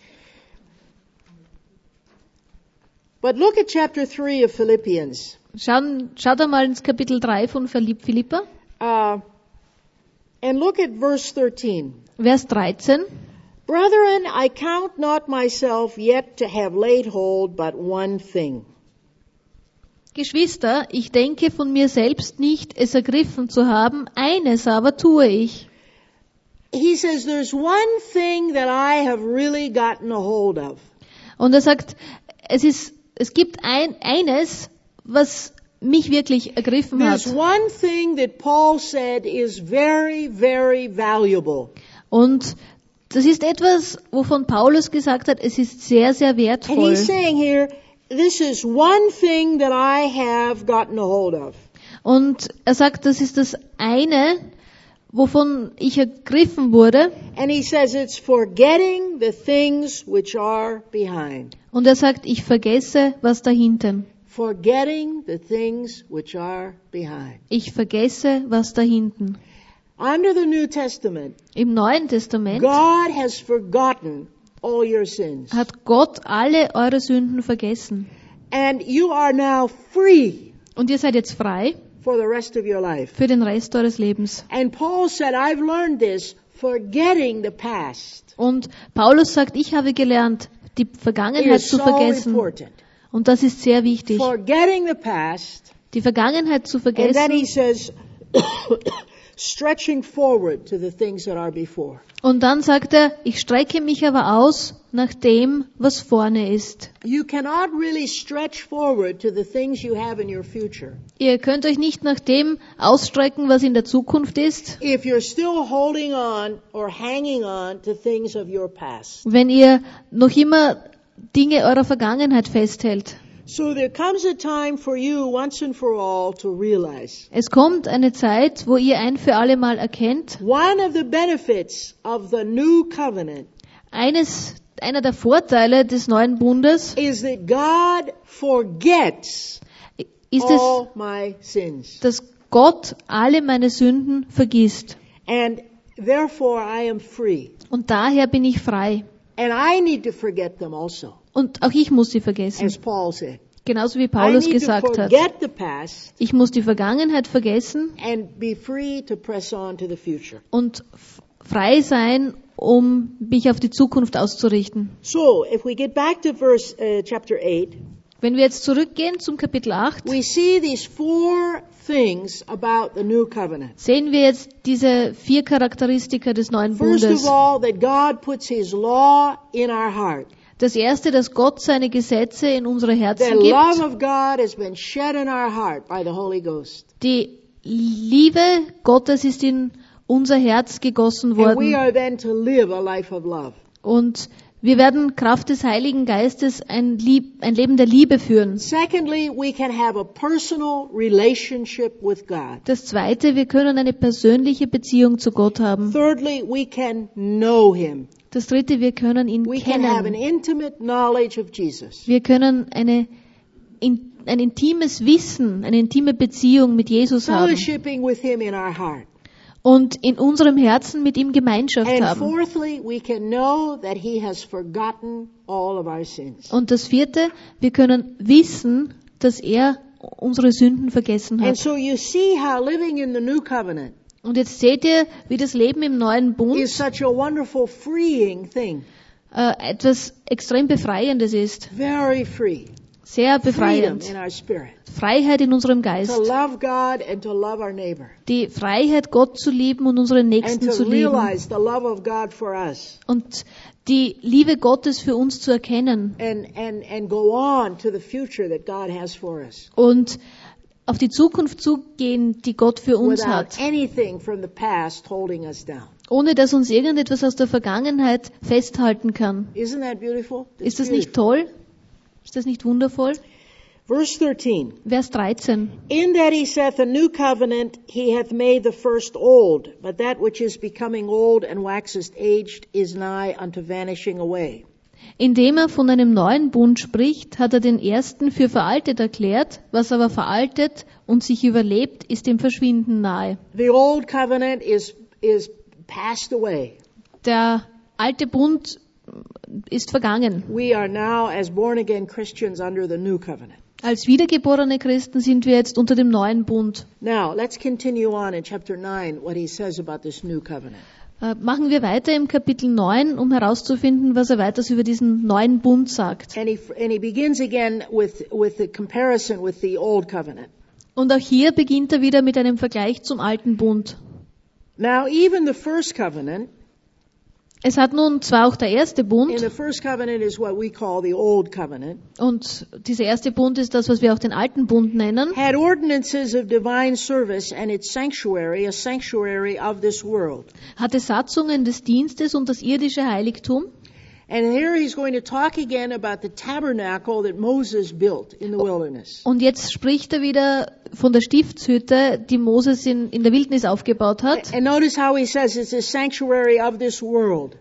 But look at chapter 3 of Philippians. Schaut einmal ins Kapitel 3 von Philipper, And look at verse 13. Vers 13. Brethren, I count not myself yet to have laid hold but one thing. Geschwister, ich denke von mir selbst nicht, es ergriffen zu haben, eines aber tue ich. He says there's one thing that I have really gotten a hold of. Und er sagt, es gibt eines, was mich wirklich ergriffen There's hat. one thing that Paul said is very, very valuable. Und das ist etwas, wovon Paulus gesagt hat, es ist sehr, sehr And wertvoll. he's saying here, this is one thing that I have gotten a hold of. Und er sagt, das ist das eine, wovon ich ergriffen wurde. And he says it's forgetting the things which are behind. Und er sagt, ich vergesse, was da hinten. Forgetting the things which are behind. Ich vergesse, was da hinten. Under the New Testament, Im Neuen Testament God has forgotten all your sins. hat Gott alle eure Sünden vergessen. And you are now free Und ihr seid jetzt frei for the rest of your life. für den Rest eures Lebens. And Paul said, I've learned this, forgetting the past Und Paulus sagt, ich habe gelernt, die Vergangenheit is zu so vergessen. important. Und das ist sehr wichtig. Forgetting the past, Die Vergangenheit zu and then he vergessen. says, stretching forward to the things that are before. Und dann sagt er, ich strecke mich aber aus nach dem, was vorne ist. You cannot really stretch forward to the things you have in your future Ihr könnt euch nicht nach dem ausstrecken, was in der Zukunft ist, if you're still holding on or hanging on to things of your past. wenn ihr noch immer Dinge eurer Vergangenheit festhält. So there comes a time for you once and for all to realize Es kommt eine Zeit, wo ihr ein für alle Mal erkennt, one of the benefits of the new covenant einer der Vorteile des neuen Bundes is that God forgets ist es, all my sins. dass Gott alle meine Sünden vergisst. And therefore I am free. Und daher bin ich frei. And I need to forget them also, Und auch ich muss sie vergessen. as Paul said. Genauso wie I Paulus need to gesagt hat. forget the past Ich muss die Vergangenheit vergessen and be free to press on to the future. und frei sein, um mich auf die Zukunft auszurichten. So, if we get back to chapter 8, Wenn wir jetzt zurückgehen zum Kapitel 8, we see these four things about the new covenant. sehen wir jetzt diese 4 Charakteristika des neuen First of Bundes. all, that God puts His law in our heart. Das erste, dass Gott seine Gesetze in unsere The Herzen love gibt. of God has been shed in our heart by the Holy Ghost. Die Liebe Gottes ist in unser Herz gegossen And we worden. are then to live a life of love. Und wir werden Kraft des Heiligen Geistes ein Leben der Liebe führen. Secondly, we can have a personal relationship with God. Das zweite, wir können eine persönliche Beziehung zu Gott haben. Thirdly, we can know Him. Das dritte, wir können ihn We can have an kennen. intimate knowledge of Jesus. Wir können ein intimes Wissen, eine intime Beziehung mit Jesus haben Fellowshipping with Him in our heart. und in unserem Herzen mit ihm Gemeinschaft And haben. fourthly, we can know that He has forgotten all of our sins. Und das vierte, wir können wissen, dass er unsere Sünden vergessen And hat. so you see how living in the new covenant Und jetzt seht ihr, wie das Leben im neuen Bund is such a wonderful, freeing thing. etwas extrem Befreiendes ist. Very free. sehr freedom befreiend. in our spirit. Freiheit in unserem To Geist. love God and to love our neighbor. Die Freiheit, Gott zu lieben und unseren And Nächsten to zu lieben. realize the love of God for us. Und die Liebe Gottes für uns zu erkennen. And go on to the future that God has for us. Und auf die Zukunft zugehen, die Gott für uns Without hat. anything from the past holding us down. Ohne dass uns irgendetwas aus der Vergangenheit festhalten kann. Isn't that beautiful? It's Ist das nicht beautiful. toll? Ist das nicht wundervoll? Verse 13. Vers 13. In that he saith a new covenant, he hath made the first old, but that which is becoming old and waxeth aged is nigh unto vanishing away. Indem er von einem neuen Bund spricht, hat er den ersten für veraltet erklärt, was aber veraltet und sich überlebt, ist dem Verschwinden nahe. The old covenant is passed away. Der alte Bund ist vergangen. We are now, as born-again Christians, under the new covenant. Als wiedergeborene Christen sind wir jetzt unter dem neuen Bund. Now, let's continue on in chapter 9, what he says about this new covenant. Machen wir weiter im Kapitel 9, um herauszufinden, was er weiters über diesen neuen Bund sagt. And he begins again with the comparison with the old covenant. Und auch hier beginnt er wieder mit einem Vergleich zum alten Bund. Now, even the first covenant, Es hat nun zwar auch der erste and Bund, the first covenant is what we call the old covenant, und dieser erste Bund ist das, was wir auch den alten Bund nennen, had ordinances of divine service and its sanctuary, a sanctuary of this world. hatte Satzungen des Dienstes und das irdische Heiligtum. And here he's going to talk again about the tabernacle that Moses built in the wilderness. Und jetzt spricht er wieder von der Stiftshütte, die Moses in der Wildnis aufgebaut hat. And notice how he says it's a sanctuary of this world.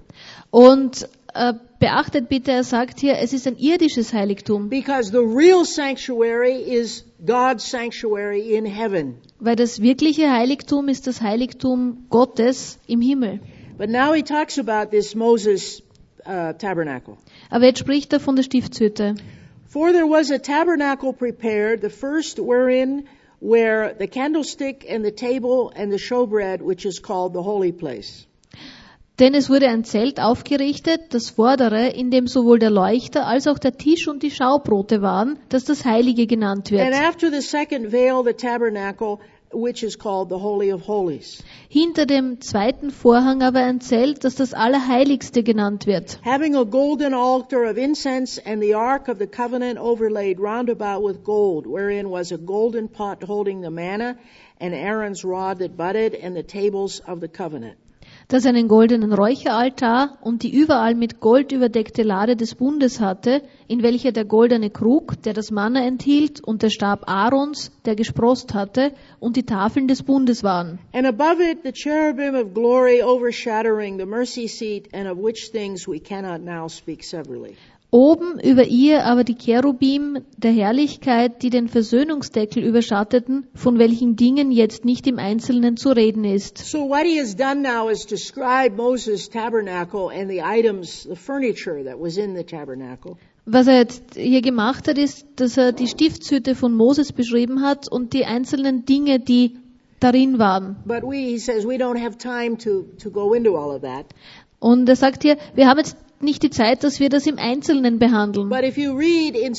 Und beachtet bitte, er sagt hier, es ist ein irdisches Heiligtum, Because the real sanctuary is God's sanctuary in heaven. weil das wirkliche Heiligtum ist das Heiligtum Gottes im Himmel. But now he talks about this Moses tabernacle. Aber jetzt spricht er von der Stiftshütte. For there was a tabernacle prepared, the first wherein were the candlestick and the table and the showbread, which is called the holy place. Denn es wurde ein Zelt aufgerichtet, das vordere, in dem sowohl der Leuchter als auch der Tisch und die Schaubrote waren, das das Heilige genannt And wird. after the second veil, the tabernacle, which is called the Holy of Holies. Hinter dem zweiten Vorhang aber ein Zelt, das das Allerheiligste genannt wird. Having a golden altar of incense and the ark of the covenant overlaid round about with gold, wherein was a golden pot holding the manna and Aaron's rod that budded and the tables of the covenant. Das einen goldenen Räucheraltar und die überall mit Gold überdeckte Lade des Bundes hatte, in welcher der goldene Krug, der das Manna enthielt, und der Stab Aarons, der gesproßt hatte, und die Tafeln des Bundes waren. And above it the cherubim of glory overshadowing the mercy seat, and of which things we cannot now speak severally. Oben über ihr aber die Cherubim der Herrlichkeit, die den Versöhnungsdeckel überschatteten, von welchen Dingen jetzt nicht im Einzelnen zu reden ist. So what he has done now is describe Moses' tabernacle and the items, the furniture that was in the tabernacle. Was er jetzt hier gemacht hat, ist, dass er die Stiftshütte von Moses beschrieben hat und die einzelnen Dinge, die darin waren. But he says we don't have time to go into all of that. Und er sagt hier, wir haben jetzt nicht die Zeit, dass wir das im Einzelnen behandeln. But if you read in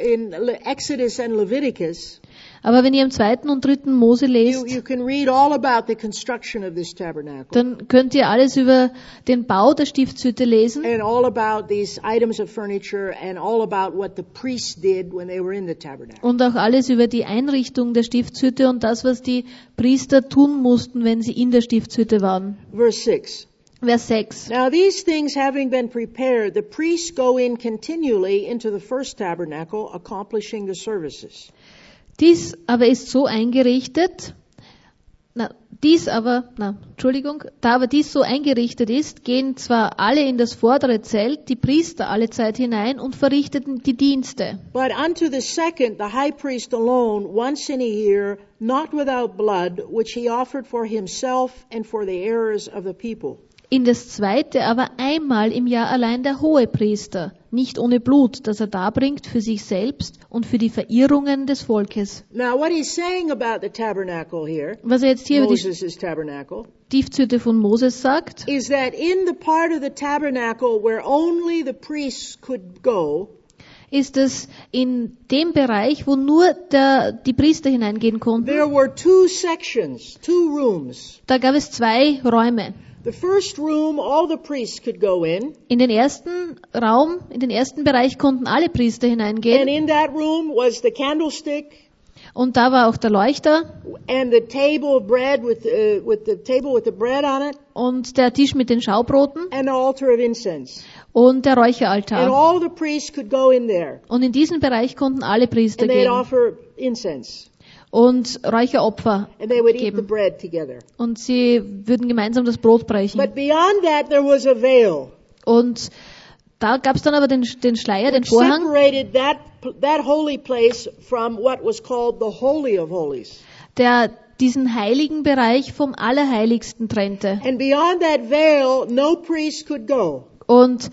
Exodus and Leviticus, Aber wenn ihr im 2. und 3. Mose lest, you can read all about the construction of this tabernacle dann könnt ihr alles über den Bau der Stiftshütte lesen and all about these items of furniture and all about what the priests did when they were in the tabernacle. und auch alles über die Einrichtung der Stiftshütte und das, was die Priester tun mussten, wenn sie in der Stiftshütte waren. Verse 6. Vers 6. Now these things having been prepared, the priests go in continually into the first tabernacle, accomplishing the services. Dies aber ist so eingerichtet, da aber dies so eingerichtet ist, gehen zwar alle in das vordere Zelt, die Priester alle Zeit hinein und verrichteten die Dienste. But unto the second, the high priest alone, once in a year, not without blood, which he offered for himself and for the errors of the people. In das zweite aber einmal im Jahr allein der Hohepriester, nicht ohne Blut, das er darbringt für sich selbst und für die Verirrungen des Volkes. Now what he's saying about the tabernacle here, Was er jetzt hier über die Moses' tabernacle, Stiftshütte von Moses sagt, is that in the part of the tabernacle where only the priests could go, ist es in dem Bereich, wo nur die Priester hineingehen konnten. There were two sections, two rooms. Da gab es 2 Räume. The first room, all the priests could go in. In den ersten Raum, in den ersten Bereich konnten alle Priester And hineingehen. in that room was the candlestick Und da war auch der Leuchter and the table of bread with the bread on it und der Tisch mit den Schaubroten and the altar of incense. und der And Räucheraltar. all the priests could go in there Und in diesen Bereich konnten alle Priester and they'd gehen offer incense und Räucheropfer and they would eat the geben. bread together. Und sie würden gemeinsam das Brot brechen. But beyond that there was a veil Und da gab es dann aber den Schleier, den which Vorhang, separated that holy place from what was called the Holy of Holies. der diesen heiligen Bereich vom Allerheiligsten trennte. And beyond that veil no priest could go. Und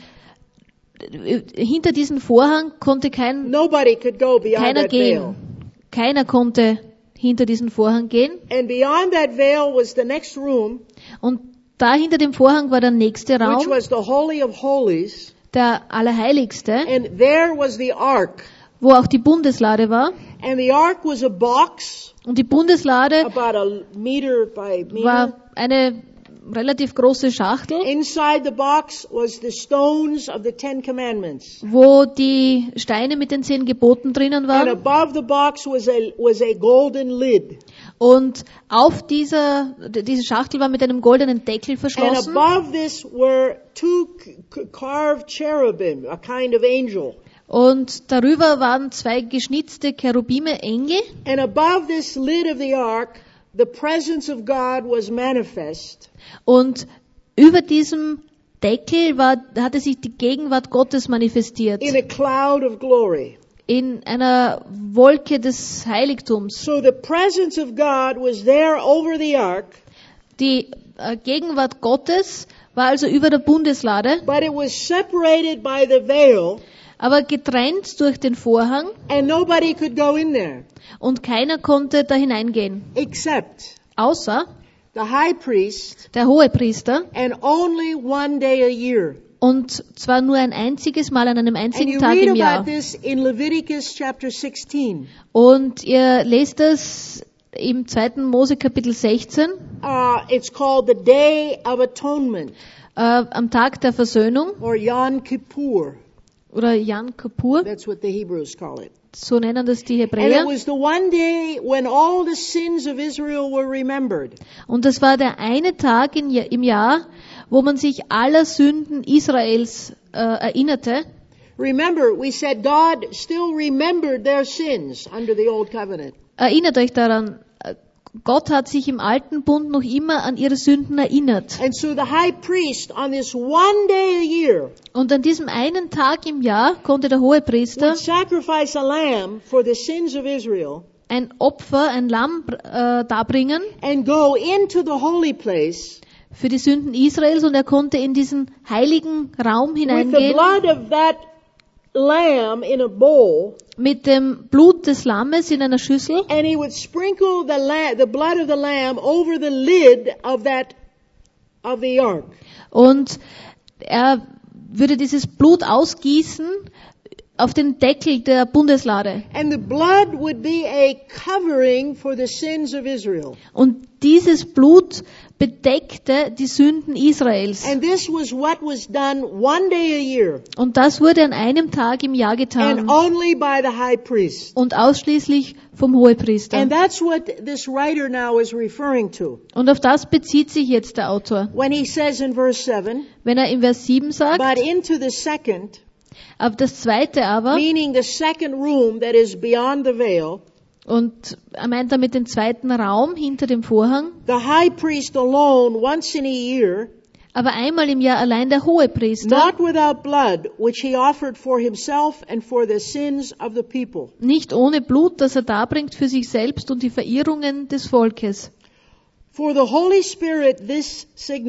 hinter diesen Vorhang konnte Nobody could go beyond keiner that veil. gehen. Keiner konnte hinter diesen Vorhang gehen. And beyond that veil was the next room, Und da hinter dem Vorhang war der nächste which Raum, was the Holy of Holies. der Allerheiligste, And there was the ark. wo auch die Bundeslade war. And the ark was a box Und die Bundeslade about a meter by meter. war eine relativ große Schachtel, Inside the box was the stones of the 10 Commandments. wo die Steine mit den 10 Geboten drinnen And waren. above the box was a golden lid. Und auf diese Schachtel war mit einem goldenen Deckel And verschlossen. above this were two carved cherubim, a kind of angel. Und darüber waren 2 geschnitzte Cherubime, Engel. And above this lid of the ark, the presence of God was manifest. Und über diesem Deckel hatte sich die Gegenwart Gottes manifestiert. In a cloud of glory. In einer Wolke des Heiligtums. So the presence of God was there over the ark, Die Gegenwart Gottes war also über der Bundeslade, but it was separated by the veil, aber getrennt durch den Vorhang and nobody could go in there und keiner konnte da hineingehen. except Außer the high priest, der Hohepriester, and only one day a year. und zwar nur ein einziges Mal an einem And einzigen you Tag read im about Jahr. this in Leviticus chapter 16. Und ihr lest das im 2. Mose Kapitel 16, It's called the Day of Atonement, am Tag der Versöhnung, or Yom Kippur. oder Yom Kippur, That's what the Hebrews call it. so nennen das die And it Hebräer. was the one day when all the sins of Israel were remembered. Und das war der eine Tag im Jahr, wo man sich aller Sünden Israels erinnerte. Remember, we said God still remembered their sins under the old covenant. Erinnert euch daran, Gott hat sich im alten Bund noch immer an ihre Sünden erinnert. And so the high priest on this one day a year Und an diesem einen Tag im Jahr konnte der Hohepriester would sacrifice a lamb for the sins of Israel ein Opfer, ein Lamm darbringen and go into the holy place für die Sünden Israels, und er konnte in diesen heiligen Raum with the hineingehen blood of that lamb in a bowl, mit dem Blut des Lammes in einer Schüssel, and he would sprinkle the blood of the lamb over the lid of the ark. und er würde dieses Blut ausgießen auf den Deckel der Bundeslade. And the blood would be a covering for the sins of Israel. Und dieses Blut bedeckte die Sünden Israels. And this was what was done one day a year, Und das wurde an einem Tag im Jahr and getan. only by the high priest. Und ausschließlich vom Hohepriester. And that's what this writer now is referring to. Und auf das bezieht sich jetzt der Autor. When he says in verse 7, Wenn er im Vers 7 sagt, but into the second, auf das zweite aber, meaning the second room that is beyond the veil, und er meint damit den zweiten Raum hinter dem Vorhang, the high priest alone once in a year, aber einmal im Jahr allein der Hohepriester, not without blood, which he offered for himself and for the sins of the people. nicht ohne Blut, das er darbringt für sich selbst und die Verirrungen des Volkes. For the Holy Spirit this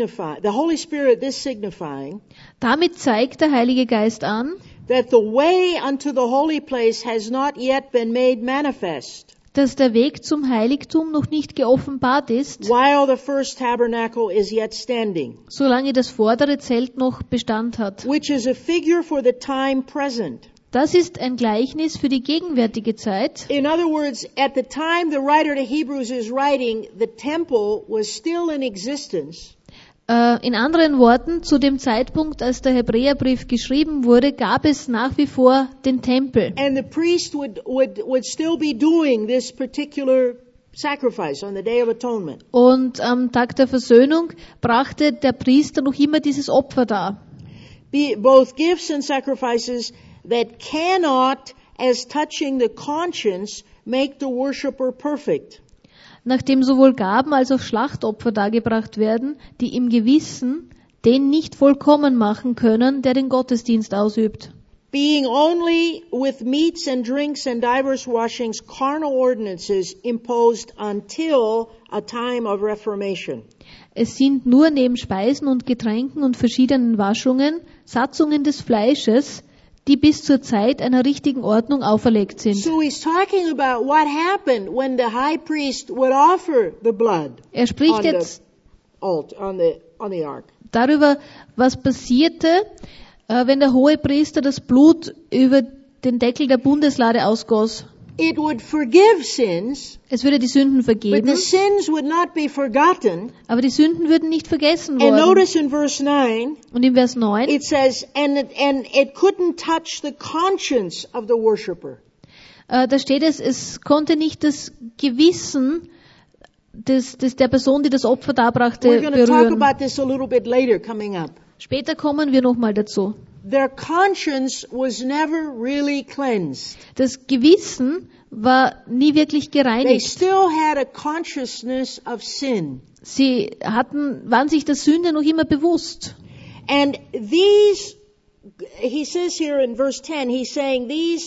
signifying Damit zeigt der Heilige Geist an, that the way unto the holy place has not yet been made manifest, dass der Weg zum Heiligtum noch nicht geoffenbart ist, while the first tabernacle is yet standing, solange das vordere Zelt noch Bestand hat. which is a figure for the time present. Das ist ein Gleichnis für die gegenwärtige Zeit. In other words, at the time the writer to Hebrews is writing, the temple was still in existence. In anderen Worten, zu dem Zeitpunkt, als der Hebräerbrief geschrieben wurde, gab es nach wie vor den Tempel. And the priest would still be doing this particular sacrifice on the Day of Atonement. Und am Tag der Versöhnung brachte der Priester noch immer dieses Opfer dar. Both gifts and sacrifices that cannot, as touching the conscience, make the worshipper perfect. Nachdem sowohl Gaben als auch Schlachtopfer dargebracht werden, die im Gewissen den nicht vollkommen machen können, der den Gottesdienst ausübt. Being only with meats and drinks and divers washings, carnal ordinances imposed until a time of reformation. Es sind nur neben Speisen und Getränken und verschiedenen Waschungen Satzungen des Fleisches, die bis zur Zeit einer richtigen Ordnung auferlegt sind. So he's talking about what happened when the high priest would offer the blood Er spricht jetzt on the ark. darüber, was passierte, wenn der Hohepriester das Blut über den Deckel der Bundeslade ausgoss. It would forgive sins, Es würde die Sünden but vergeben, the sins would not be forgotten. aber die Sünden würden nicht vergessen And worden. notice in verse 9, Und in Vers 9, it says, and it couldn't touch the conscience of the worshiper. da steht es konnte nicht das Gewissen der Person, die das Opfer darbrachte, We're going to talk berühren. about this a little bit later coming up. Später kommen wir nochmal dazu. Their conscience was never really cleansed. Das Gewissen war nie wirklich They gereinigt. still had a consciousness of sin. Sie waren sich der Sünde noch immer bewusst. And these, he says here in verse 10, he's saying these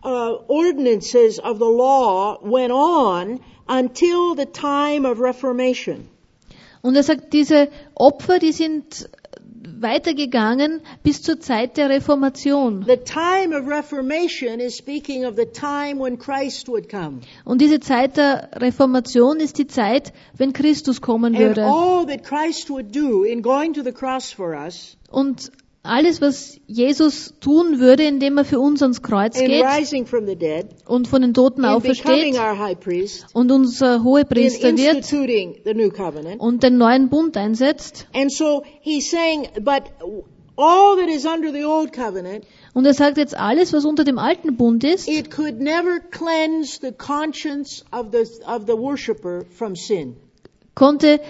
ordinances of the law went on until the time of Reformation. Und er sagt, diese Opfer, die sind weitergegangen bis zur Zeit der Reformation. The time of Reformation is speaking of the time when Christ would come. Und diese Zeit der Reformation ist die Zeit, wenn Christus kommen And würde. all that Christ would do in going to the cross for us, Und alles, was Jesus tun würde, indem er für uns ans Kreuz in geht rising from the dead, und von den Toten in becoming aufersteht our high priest, und unser in Hohepriester wird instituting the new covenant. und den neuen Bund einsetzt. And so he's saying, but all that is under the old covenant, Und er sagt jetzt, alles, was unter dem alten Bund ist, it could never cleanse the conscience of the worshiper from sin. konnte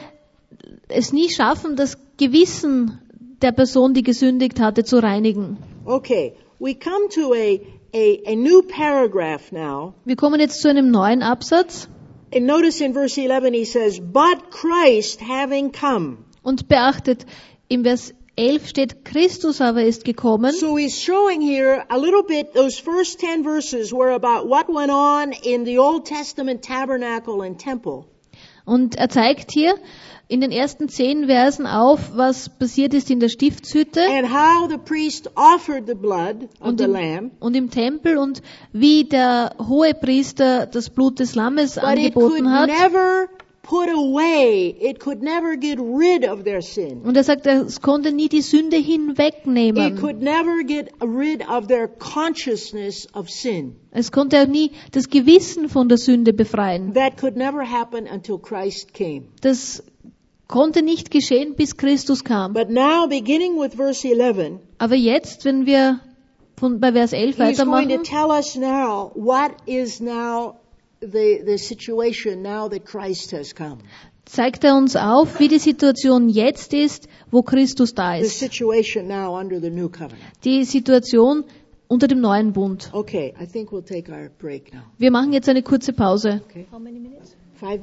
es nie schaffen, das Gewissen der Person, die gesündigt hatte, zu reinigen. Okay, we come to a new paragraph now. Wir kommen jetzt zu einem neuen Absatz. And notice in verse 11 he says, but Christ having come. Und beachtet, im Vers 11 steht, Christus aber ist gekommen. So he's showing here a little bit, those first 10 verses were about what went on in the Old Testament tabernacle and temple. Und er zeigt hier in den ersten 10 Versen auf, was passiert ist in der Stiftshütte And how the priest offered the blood of the lamb. und im Tempel und wie der Hohepriester das Blut des Lammes But it could angeboten hat. never put away, it could never get rid of their sin. Und er sagt, es konnte nie die Sünde It hinwegnehmen. could never get rid of their consciousness of sin. Es konnte auch nie das Gewissen von der Sünde befreien. That could never happen until Christ came. Das konnte nicht geschehen, bis Christus kam. But now, beginning with verse 11, Aber jetzt, wenn wir bei Vers 11 he's going to weitermachen, tell us now what is now the situation now that Christ has come. zeigt er uns auf, wie die Situation jetzt ist, wo Christus da The ist. situation now under the new covenant. Die Situation unter dem neuen Bund. Okay, I think we'll take our break now. Wir machen jetzt eine kurze Pause. Okay. How many minutes?